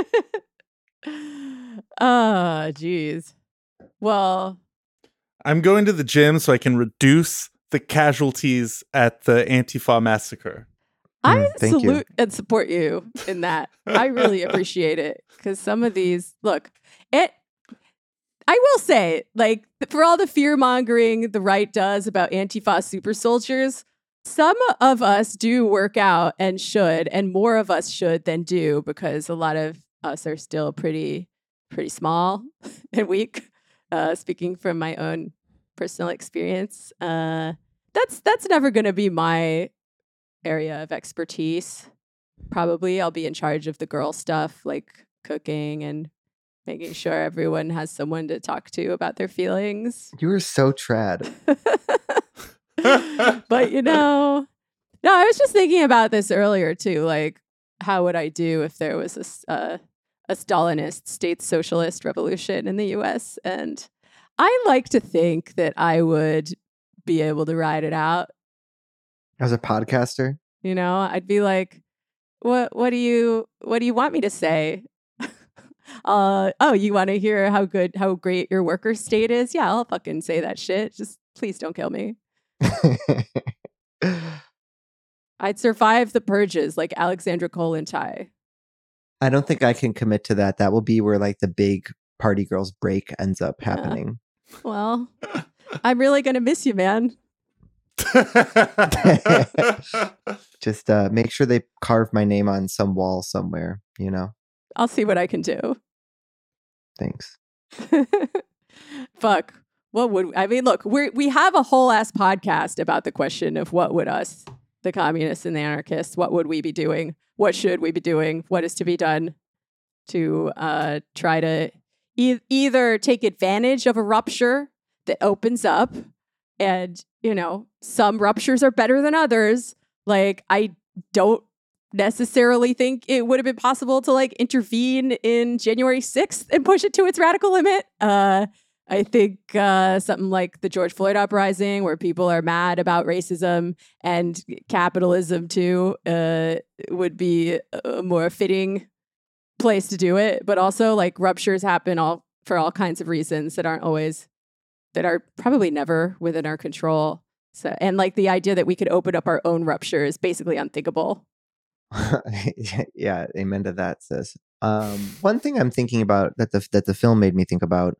Oh, geez. Well, I'm going to the gym so I can reduce the casualties at the Antifa massacre. I Mm, thank you. salute and support you in that. I really appreciate it because some of these, look, it. I will say, like, for all the fear mongering the right does about Antifa super soldiers, some of us do work out and should, and more of us should than do, because a lot of us are still pretty, pretty small and weak. Uh, speaking from my own personal experience, uh, that's that's never going to be my area of expertise. probably I'll be in charge of the girl stuff, like cooking and making sure everyone has someone to talk to about their feelings. You were so trad. But, you know, no, I was just thinking about this earlier, too. Like, how would I do if there was a, s- uh, a Stalinist state socialist revolution in the U S? And I like to think that I would be able to ride it out. As a podcaster? You know, I'd be like, what what do you what do you want me to say? uh oh, you want to hear how good how great your worker state is? Yeah, I'll fucking say that shit. Just please don't kill me. I'd survive the purges like Alexandra Kollontai. I don't think I can commit to that. That will be where like the big party girls break ends up happening. Yeah. Well, I'm really gonna miss you, man. Just uh, make sure they carve my name on some wall somewhere, you know? I'll see what I can do. Thanks. Fuck. What would I mean? Look, we we have a whole ass podcast about the question of what would us, the communists and the anarchists, what would we be doing? What should we be doing? What is to be done to uh, try to e- either take advantage of a rupture that opens up, and you know, some ruptures are better than others. Like, I don't necessarily think it would have been possible to like intervene in January sixth and push it to its radical limit. Uh, I think uh, something like the George Floyd uprising, where people are mad about racism and capitalism too, uh, would be a more fitting place to do it. But also, like, ruptures happen all for all kinds of reasons that aren't always, that are probably never within our control. So, and like the idea that we could open up our own rupture is basically unthinkable. Yeah, amen to that, sis. Um, one thing I'm thinking about that the that the film made me think about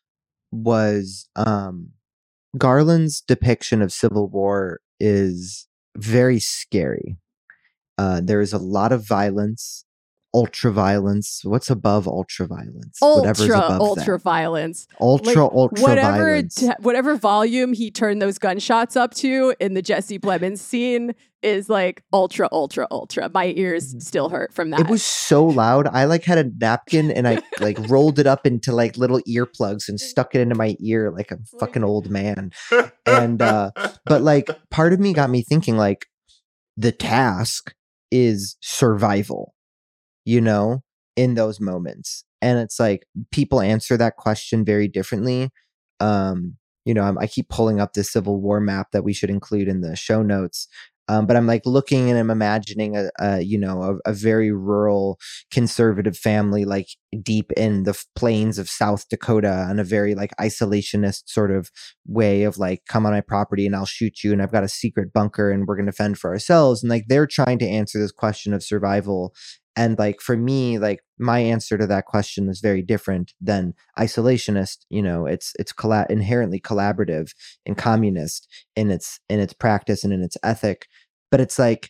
was um, Garland's depiction of Civil War is very scary. Uh, there is a lot of violence, ultra violence. What's above ultra violence? Whatever's Ultra, above ultra that. violence. Ultra, Like, ultra whatever, violence. t- whatever volume he turned those gunshots up to in the Jesse Plemons scene is like ultra, ultra, ultra. My ears still hurt from that. It was so loud. I like had a napkin and I like rolled it up into like little earplugs and stuck it into my ear like a fucking old man. And uh but like part of me got me thinking like the task is survival, you know, in those moments. And it's like people answer that question very differently. Um, you know, I'm, I keep pulling up this Civil War map that we should include in the show notes. Um, but I'm like looking and I'm imagining a, a you know, a, a very rural conservative family, like deep in the f- plains of South Dakota, on a very like isolationist sort of way of like, come on my property and I'll shoot you. And I've got a secret bunker and we're going to fend for ourselves. And like, they're trying to answer this question of survival. And like, for me, like my answer to that question is very different than isolationist. You know, it's, it's colla- inherently collaborative and communist in its, in its practice and in its ethic. But it's like,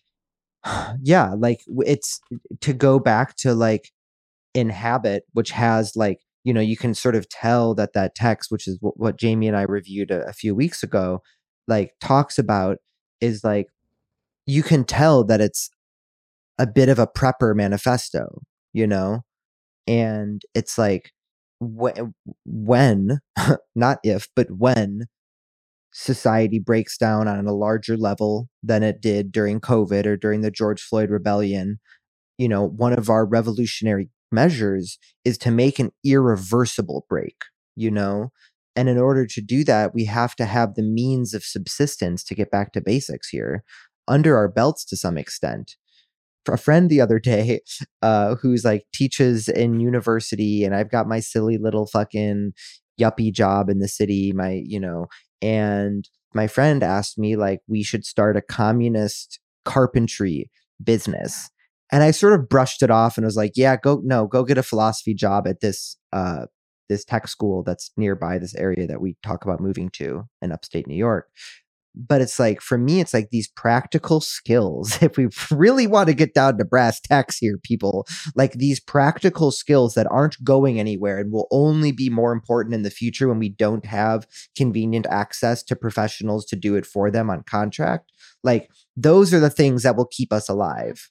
yeah, like w- it's to go back to like Inhabit, which has like, you know, you can sort of tell that that text, which is what, what Jamie and I reviewed a, a few weeks ago, like talks about, is like, you can tell that it's a bit of a prepper manifesto, you know? And it's like, wh- when, not if, but when society breaks down on a larger level than it did during COVID or during the George Floyd rebellion, you know, one of our revolutionary measures is to make an irreversible break, you know? And in order to do that, we have to have the means of subsistence to get back to basics here under our belts to some extent. A friend the other day uh who's like teaches in university, and I've got my silly little fucking yuppie job in the city, my, you know, and my friend asked me like we should start a communist carpentry business. And I sort of brushed it off and was like, yeah, go no, go get a philosophy job at this uh this tech school that's nearby this area that we talk about moving to in upstate New York. But it's like, for me, it's like these practical skills. If we really want to get down to brass tacks here, people, like these practical skills that aren't going anywhere and will only be more important in the future when we don't have convenient access to professionals to do it for them on contract. Like, those are the things that will keep us alive.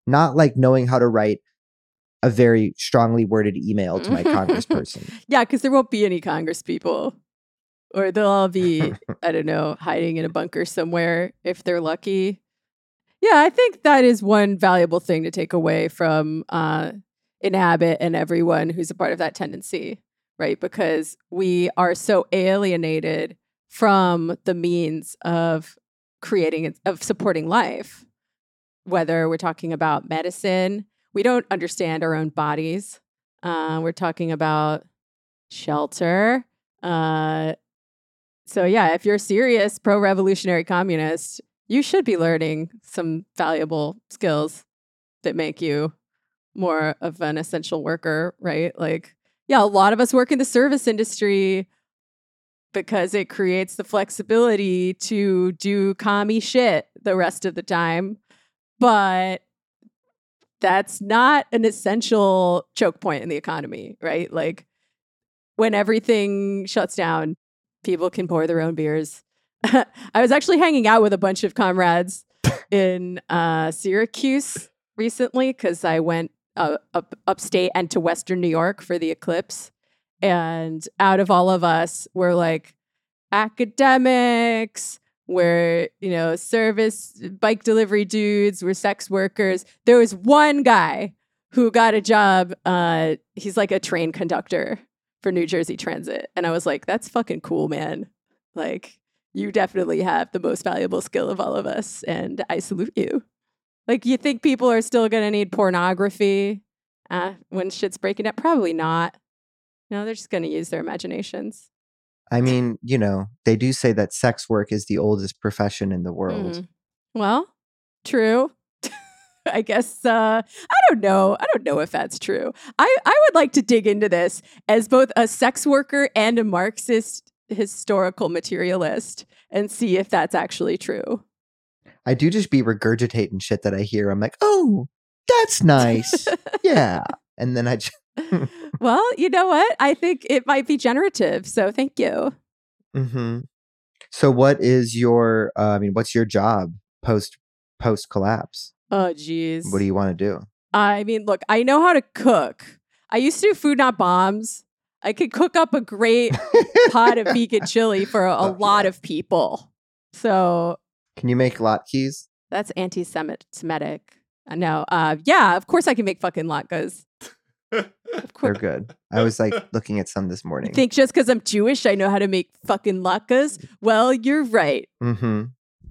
not like knowing how to write a very strongly worded email to my congressperson. Yeah, because there won't be any Congress people. Or they'll all be, I don't know, hiding in a bunker somewhere if they're lucky. Yeah, I think that is one valuable thing to take away from uh, Inhabit and everyone who's a part of that tendency, right? Because we are so alienated from the means of creating, of supporting life. Whether we're talking about medicine, we don't understand our own bodies. Uh, we're talking about shelter. Uh, so yeah, if you're a serious pro-revolutionary communist, you should be learning some valuable skills that make you more of an essential worker, right? Like, yeah, a lot of us work in the service industry because it creates the flexibility to do commie shit the rest of the time. But that's not an essential choke point in the economy, right? Like, when everything shuts down, people can pour their own beers. I was actually hanging out with a bunch of comrades in uh, Syracuse recently because I went uh, up upstate and to Western New York for the eclipse. And out of all of us, we're like academics, we're, you know, service bike delivery dudes, we're sex workers. There was one guy who got a job. Uh, he's like a train conductor for New Jersey Transit. And I was like, that's fucking cool, man. Like, you definitely have the most valuable skill of all of us. And I salute you. Like, you think people are still going to need pornography uh, when shit's breaking up? Probably not. No, they're just going to use their imaginations. I mean, you know, they do say that sex work is the oldest profession in the world. Mm. Well, true. I guess, uh, I don't know. I don't know if that's true. I, I would like to dig into this as both a sex worker and a Marxist historical materialist and see if that's actually true. I do just be regurgitating shit that I hear. I'm like, oh, that's nice. Yeah. And then I just... Well, you know what? I think it might be generative. So thank you. Mm-hmm. So what is your, uh, I mean, what's your job post post collapse? Oh, geez. What do you want to do? I mean, look, I know how to cook. I used to do Food Not Bombs. I could cook up a great pot of vegan chili for a, a oh, lot yeah. of people. So, can you make latkes? That's anti-Semitic. No, uh, yeah, of course I can make fucking latkes. They're good. I was like looking at some this morning. You think just because I'm Jewish, I know how to make fucking latkes? Well, you're right. Mm-hmm.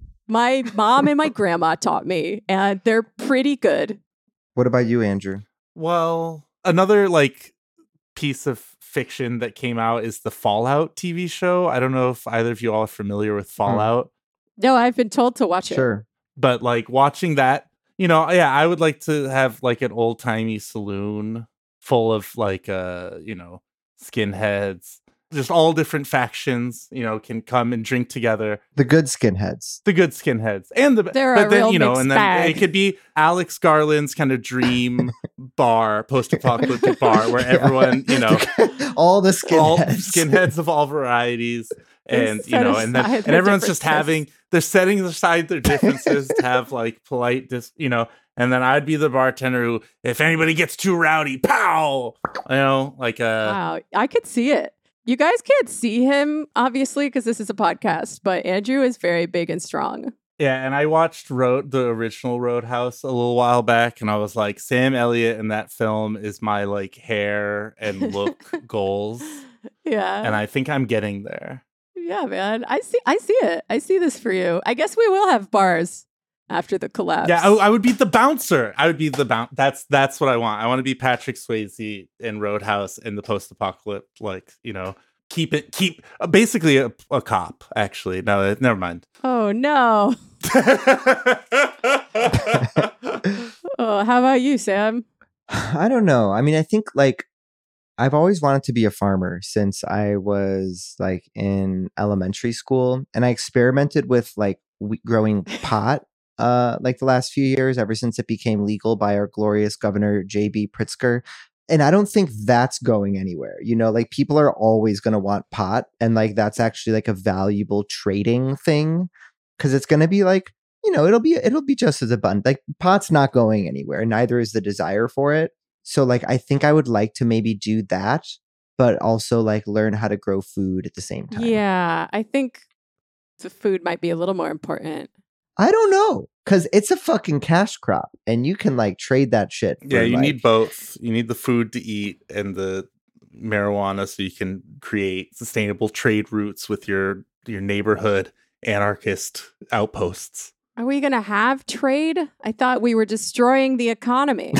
My mom and my grandma taught me, and they're pretty good. What about you, Andrew? Well, another like piece of fiction that came out is the Fallout T V show. I don't know if either of you all are familiar with Fallout. No, I've been told to watch sure. it. Sure. But like watching that, you know, yeah, I would like to have like an old timey saloon full of like, uh, you know, skinheads, just all different factions, you know, can come and drink together. The good skinheads. The good skinheads. And the, They're but a then, real you know, and then bag. it could be Alex Garland's kind of dream bar, post-apocalyptic bar where everyone, you know, all the skinheads, all skinheads of all varieties. And, you know, and then, and everyone's just having, they're setting aside their differences to have like polite, dis, you know, and then I'd be the bartender who, if anybody gets too rowdy, pow, you know, like uh wow, I could see it. You guys can't see him, obviously, because this is a podcast, but Andrew is very big and strong. Yeah, and I watched Road, the original Roadhouse a little while back, and I was like, Sam Elliott in that film is my like hair and look goals. Yeah. And I think I'm getting there. Yeah, man. I see I see it. I see this for you. I guess we will have bars after the collapse. Yeah, I, I would be the bouncer. I would be the bounce. That's that's what I want. I want to be Patrick Swayze in Roadhouse in the post-apocalypse, like, you know, keep it, keep uh, basically a, a cop, actually. No, never mind. Oh, no. Oh, how about you, Sam? I don't know. I mean, I think like I've always wanted to be a farmer since I was like in elementary school, and I experimented with like w- growing pot uh, like the last few years, ever since it became legal by our glorious governor, J B Pritzker. And I don't think that's going anywhere. You know, like people are always going to want pot, and like that's actually like a valuable trading thing because it's going to be like you know, it'll be it'll be just as abundant. Like pot's not going anywhere. Neither is the desire for it. So like I think I would like to maybe do that, but also like learn how to grow food at the same time. Yeah, I think the food might be a little more important. I don't know, because it's a fucking cash crop, and you can like trade that shit. For, Yeah, you like, need both. You need the food to eat and the marijuana so you can create sustainable trade routes with your your neighborhood anarchist outposts. Are we going to have trade? I thought we were destroying the economy.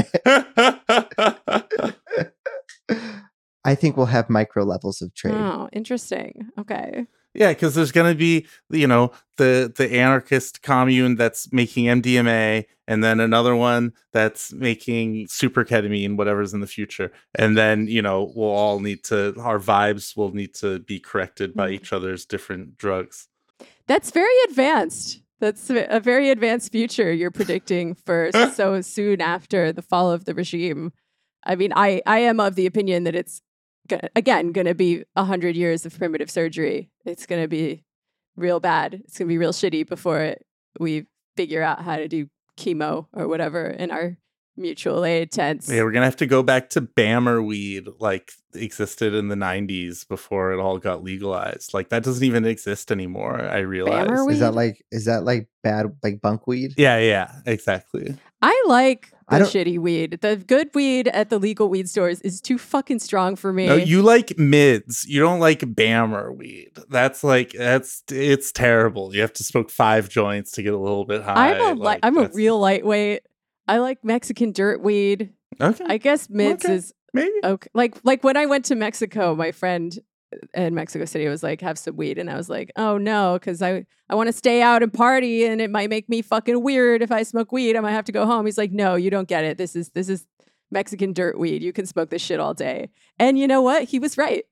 I think we'll have micro levels of trade. Oh, interesting. Okay. Yeah, because there's going to be, you know, the the anarchist commune that's making M D M A, and then another one that's making super ketamine, whatever's in the future. And then, you know, we'll all need to, our vibes will need to be corrected by each other's different drugs. That's very advanced. That's a very advanced future you're predicting for so soon after the fall of the regime. I mean, I, I am of the opinion that it's, again, going to be one hundred years of primitive surgery. It's going to be real bad. It's going to be real shitty before it, we figure out how to do chemo or whatever in our mutual aid tents. Yeah, we're going to have to go back to Bammer weed, like existed in the nineties before it all got legalized. Like that doesn't even exist anymore, I realize. Bammer weed? Is that like, is that like bad, like bunkweed? Yeah, yeah, exactly. I like the I don't- shitty weed. The good weed at the legal weed stores is too fucking strong for me. No, you like mids. You don't like Bammer weed. That's like that's it's terrible. You have to smoke five joints to get a little bit high. I'm a li- like, I'm a that's- real lightweight. I like Mexican dirt weed. Okay. I guess mids Okay. is Maybe. okay. Like like when I went to Mexico, my friend in Mexico City was like, "Have some weed," and I was like, "Oh no," because I I want to stay out and party, and it might make me fucking weird if I smoke weed. I might have to go home. He's like, "No, you don't get it. This is this is Mexican dirt weed. You can smoke this shit all day." And you know what? He was right.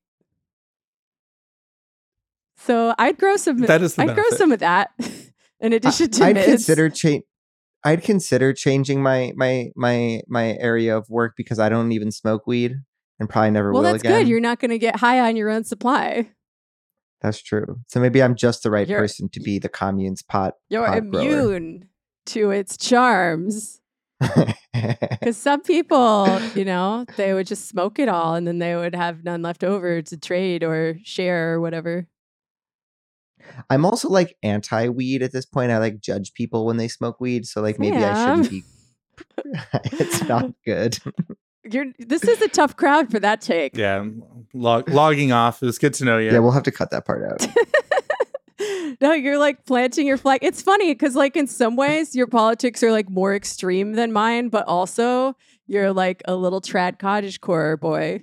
So I'd grow some. That is the I'd grow benefit. some of that in addition to I'd mids. consider change. I'd consider changing my my my my area of work because I don't even smoke weed and probably never Well, will that's again. good. You're not going to get high on your own supply. That's true. So maybe I'm just the right You're- person to be the commune's pot. You're pot grower. immune to its charms. Because some people, you know, they would just smoke it all and then they would have none left over to trade or share or whatever. I'm also like anti-weed at this point. I like judge people when they smoke weed, so like maybe I Sam. shouldn't be. It's not good. You're this is a tough crowd for that take. Yeah, log- logging off. It was good to know you. Yeah, we'll have to cut that part out. No, you're like planting your flag. It's funny because like in some ways your politics are like more extreme than mine, but also you're like a little trad cottagecore boy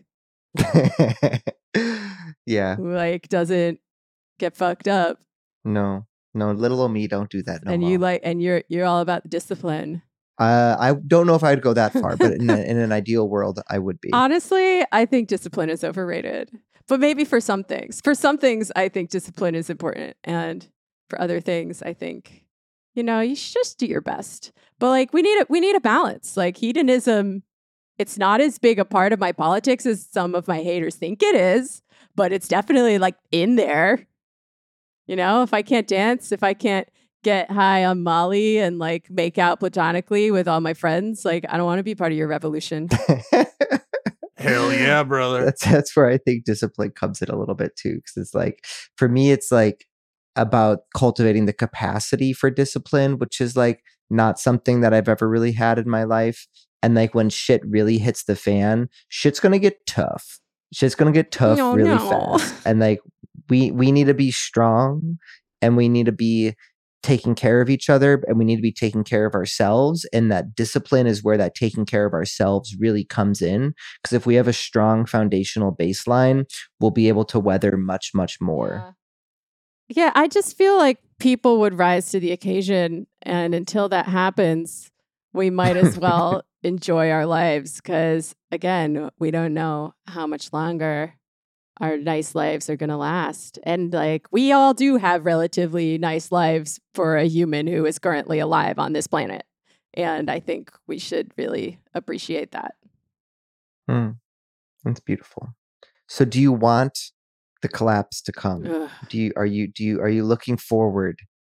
Yeah, who like doesn't get fucked up. no, no, little old me don't do that. No and more. you like and you're you're all about the discipline. Uh, I don't know if I'd go that far, but in, a, in an ideal world, I would be. Honestly, I think discipline is overrated. But maybe for some things. For some things, I think discipline is important. And for other things, I think, you know, you should just do your best. But like we need a we need a balance. Like hedonism, it's not as big a part of my politics as some of my haters think it is, but it's definitely like in there. You know, if I can't dance, if I can't get high on Molly and like make out platonically with all my friends, like I don't want to be part of your revolution. Hell yeah, brother. that's that's where I think discipline comes in a little bit too, because it's like for me, it's like about cultivating the capacity for discipline, which is like not something that I've ever really had in my life. And like when shit really hits the fan, shit's gonna get tough. Shit's gonna get tough No, really no. fast. And like we we need to be strong, and we need to be taking care of each other, and we need to be taking care of ourselves. And that discipline is where that taking care of ourselves really comes in. Because if we have a strong foundational baseline, we'll be able to weather much, much more. Yeah. yeah, I just feel like people would rise to the occasion. And until that happens, we might as well enjoy our lives. Because again, we don't know how much longer our nice lives are going to last. And like, we all do have relatively nice lives for a human who is currently alive on this planet. And I think we should really appreciate that. Hmm. That's beautiful. So do you want the collapse to come? Ugh. Do you are you do you are you looking forward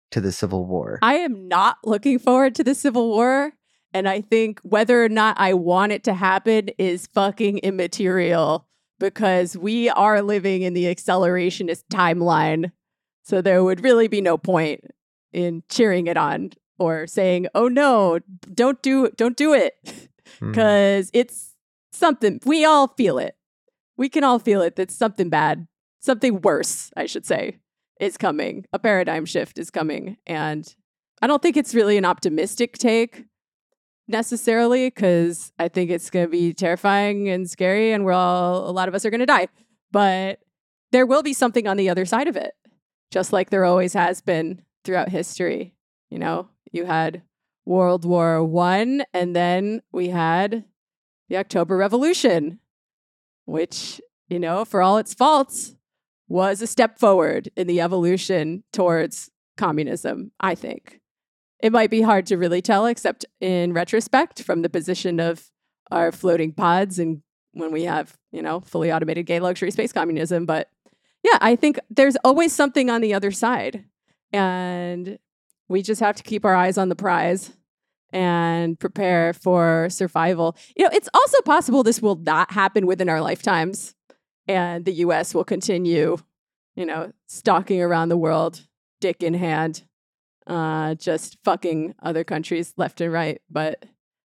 to the Civil War? I am not looking forward to the Civil War. And I think whether or not I want it to happen is fucking immaterial because we are living in the accelerationist timeline. So there would really be no point in cheering it on or saying, oh no, don't do don't do it. Because mm. it's something, we all feel it. We can all feel it. That's something bad, something worse, I should say, is coming. A paradigm shift is coming. And I don't think it's really an optimistic take necessarily, because I think it's going to be terrifying and scary, and we're all, a lot of us are going to die. But there will be something on the other side of it, just like there always has been throughout history. You know, you had World War One, and then we had the October Revolution, which, you know, for all its faults, was a step forward in the evolution towards communism, I think. It might be hard to really tell, except in retrospect, from the position of our floating pods and when we have, you know, fully automated gay luxury space communism. But yeah, I think there's always something on the other side. And we just have to keep our eyes on the prize and prepare for survival. You know, it's also possible this will not happen within our lifetimes. And the U S will continue, you know, stalking around the world, dick in hand. Uh, just fucking other countries left and right. But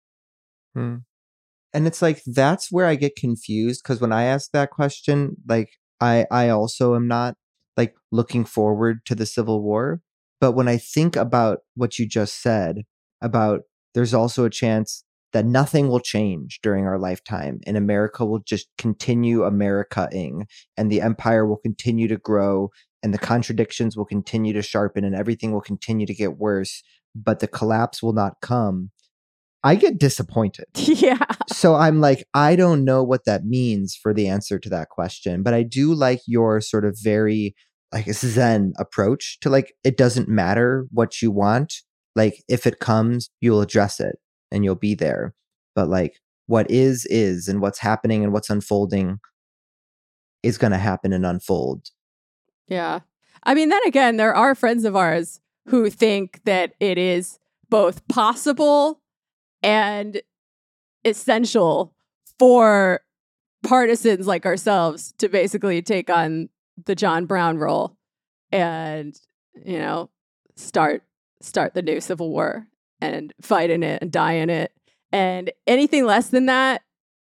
hmm. And it's like, that's where I get confused, because when I ask that question, like I I also am not like looking forward to the Civil War. But when I think about what you just said about there's also a chance that nothing will change during our lifetime and America will just continue America-ing and the empire will continue to grow and the contradictions will continue to sharpen and everything will continue to get worse, but the collapse will not come, I get disappointed. Yeah. So I'm like, I don't know what that means for the answer to that question, but I do like your sort of very like Zen approach to like, it doesn't matter what you want. Like if it comes, you'll address it and you'll be there. But like what is, is, and what's happening and what's unfolding is going to happen and unfold. Yeah. I mean, then again, there are friends of ours who think that it is both possible and essential for partisans like ourselves to basically take on the John Brown role and, you know, start start the new Civil War and fight in it and die in it. And anything less than that,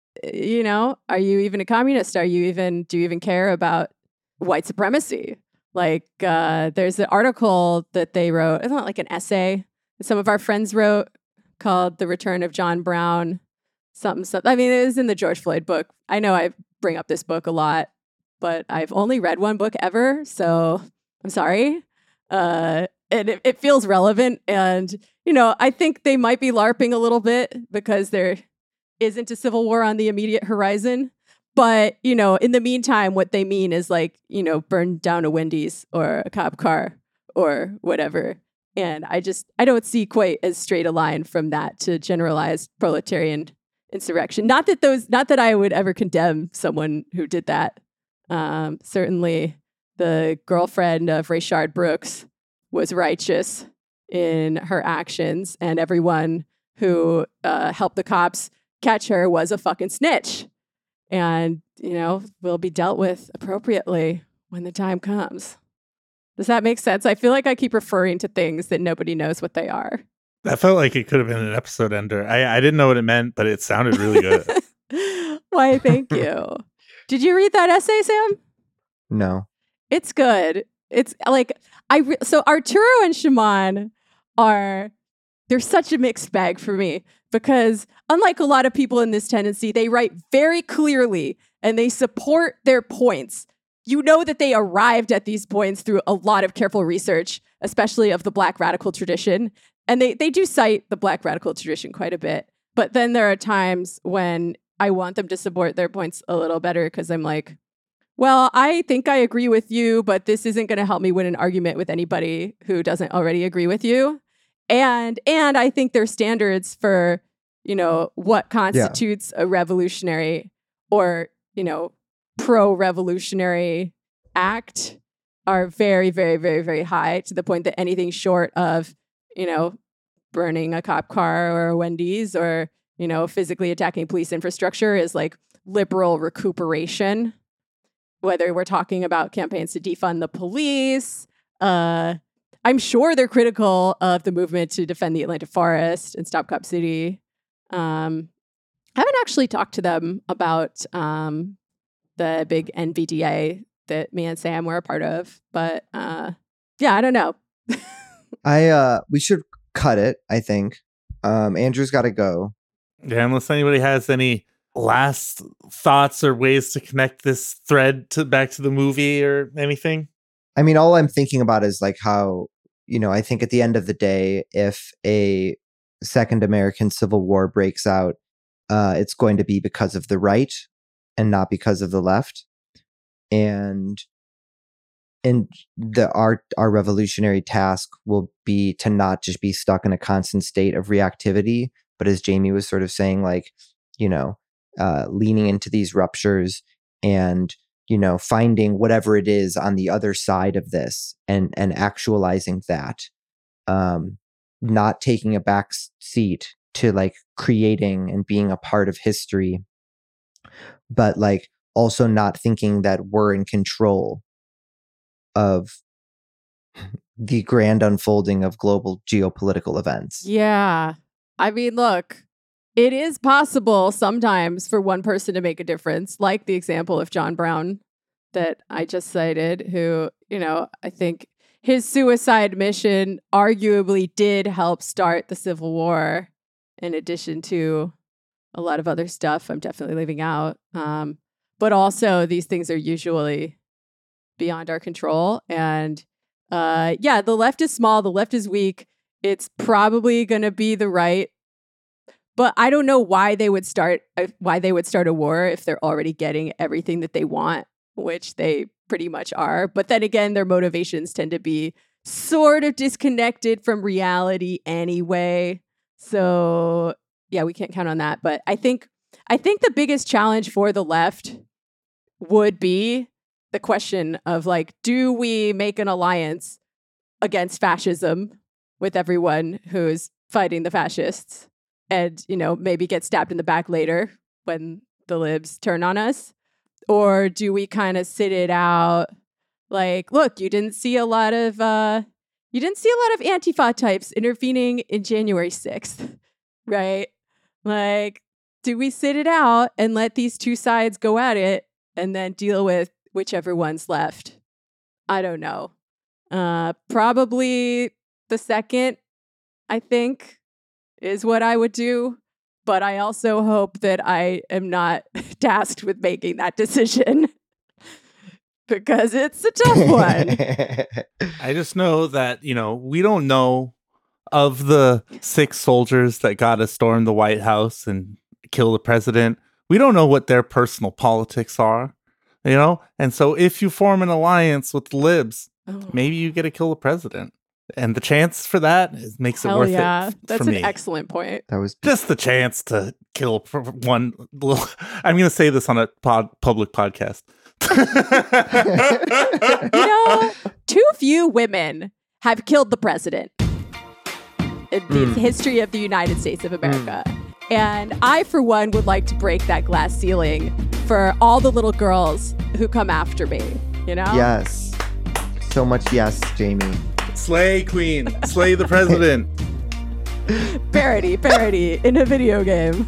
you know, are you even a communist? Are you even, do you even care about white supremacy? Like, uh, there's an article that they wrote, it's not like an essay that some of our friends wrote called The Return of John Brown, something, something. I mean, it was in the George Floyd book. I know I bring up this book a lot, but I've only read one book ever, so I'm sorry. Uh, and it, it feels relevant. And, you know, I think they might be LARPing a little bit because there isn't a civil war on the immediate horizon. But, you know, in the meantime, what they mean is like, you know, burn down a Wendy's or a cop car or whatever. And I just, I don't see quite as straight a line from that to generalized proletarian insurrection. Not that those, not that I would ever condemn someone who did that. Um, certainly the girlfriend of Rayshard Brooks was righteous in her actions, and everyone who uh, helped the cops catch her was a fucking snitch. And, you know, will be dealt with appropriately when the time comes. Does that make sense? I feel like I keep referring to things that nobody knows what they are. That felt like it could have been an episode ender. I, I didn't know what it meant, but it sounded really good. Why, thank you. Did you read that essay, Sam? No. It's good. It's like, I re- so Arturo and Shimon are, they're such a mixed bag for me. Because unlike a lot of people in this tendency, they write very clearly and they support their points. You know that they arrived at these points through a lot of careful research, especially of the Black radical tradition. And they, they do cite the Black radical tradition quite a bit. But then there are times when I want them to support their points a little better because I'm like, well, I think I agree with you, but this isn't going to help me win an argument with anybody who doesn't already agree with you. And and I think their standards for, you know, what constitutes yeah. a revolutionary or, you know, pro-revolutionary act are very, very, very, very high, to the point that anything short of, you know, burning a cop car or a Wendy's or, you know, physically attacking police infrastructure is like liberal recuperation. Whether we're talking about campaigns to defund the police, uh, I'm sure they're critical of the movement to defend the Atlanta forest and stop Cop City. Um, I haven't actually talked to them about um, the big N V D A that me and Sam were a part of, but uh, yeah, I don't know. I uh, we should cut it. I think um, Andrew's got to go. Yeah, unless anybody has any last thoughts or ways to connect this thread to back to the movie or anything. I mean, all I'm thinking about is like how, you know, I think at the end of the day, if a second American Civil War breaks out, uh, it's going to be because of the right and not because of the left. And and the our our revolutionary task will be to not just be stuck in a constant state of reactivity, but as Jamie was sort of saying, like, you know, uh, leaning into these ruptures and, you know, finding whatever it is on the other side of this and and actualizing that, um, not taking a back seat to like creating and being a part of history, but like also not thinking that we're in control of the grand unfolding of global geopolitical events. Yeah. I mean, look, it is possible sometimes for one person to make a difference, like the example of John Brown that I just cited, who, you know, I think his suicide mission arguably did help start the Civil War, in addition to a lot of other stuff I'm definitely leaving out. Um, but also, these things are usually beyond our control. And uh, yeah, the left is small, the left is weak. It's probably going to be the right. But I don't know why they would start uh, why they would start a war if they're already getting everything that they want, which they pretty much are. But then again, their motivations tend to be sort of disconnected from reality anyway. So yeah, we can't count on that. But I think I think the biggest challenge for the left would be the question of like, do we make an alliance against fascism with everyone who's fighting the fascists and, you know, maybe get stabbed in the back later when the libs turn on us? Or do we kind of sit it out? Like, look, you didn't see a lot of uh, you didn't see a lot of Antifa types intervening in January sixth, right? Like, do we sit it out and let these two sides go at it and then deal with whichever one's left? I don't know. Uh, probably the second, I think, is what I would do. But I also hope that I am not tasked with making that decision because it's a tough one. I just know that, you know, we don't know of the six soldiers that got to storm the White House and kill the president. We don't know what their personal politics are, you know? And so if you form an alliance with the libs, oh. maybe you get to kill the president. And the chance for that is, makes Hell it worth yeah. it f- That's for an me. excellent point. That was just the chance to kill one little... I'm going to say this on a pod, public podcast. You know, too few women have killed the president in the mm. history of the United States of America. Mm. And I, for one, would like to break that glass ceiling for all the little girls who come after me, you know? Yes. So much yes, Jamie. Slay queen. Slay the president. Parody, parody in a video game.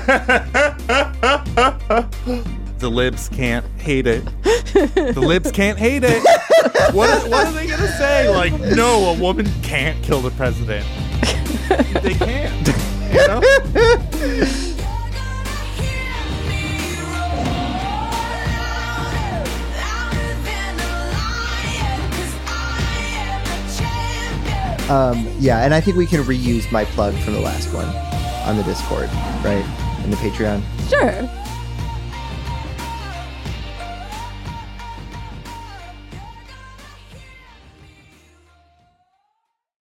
The libs can't hate it. The libs can't hate it. What, what are they going to say? Like, no, a woman can't kill the president. They can't. You know? Um, yeah, and I think we can reuse my plug from the last one on the Discord, right? In the Patreon. Sure.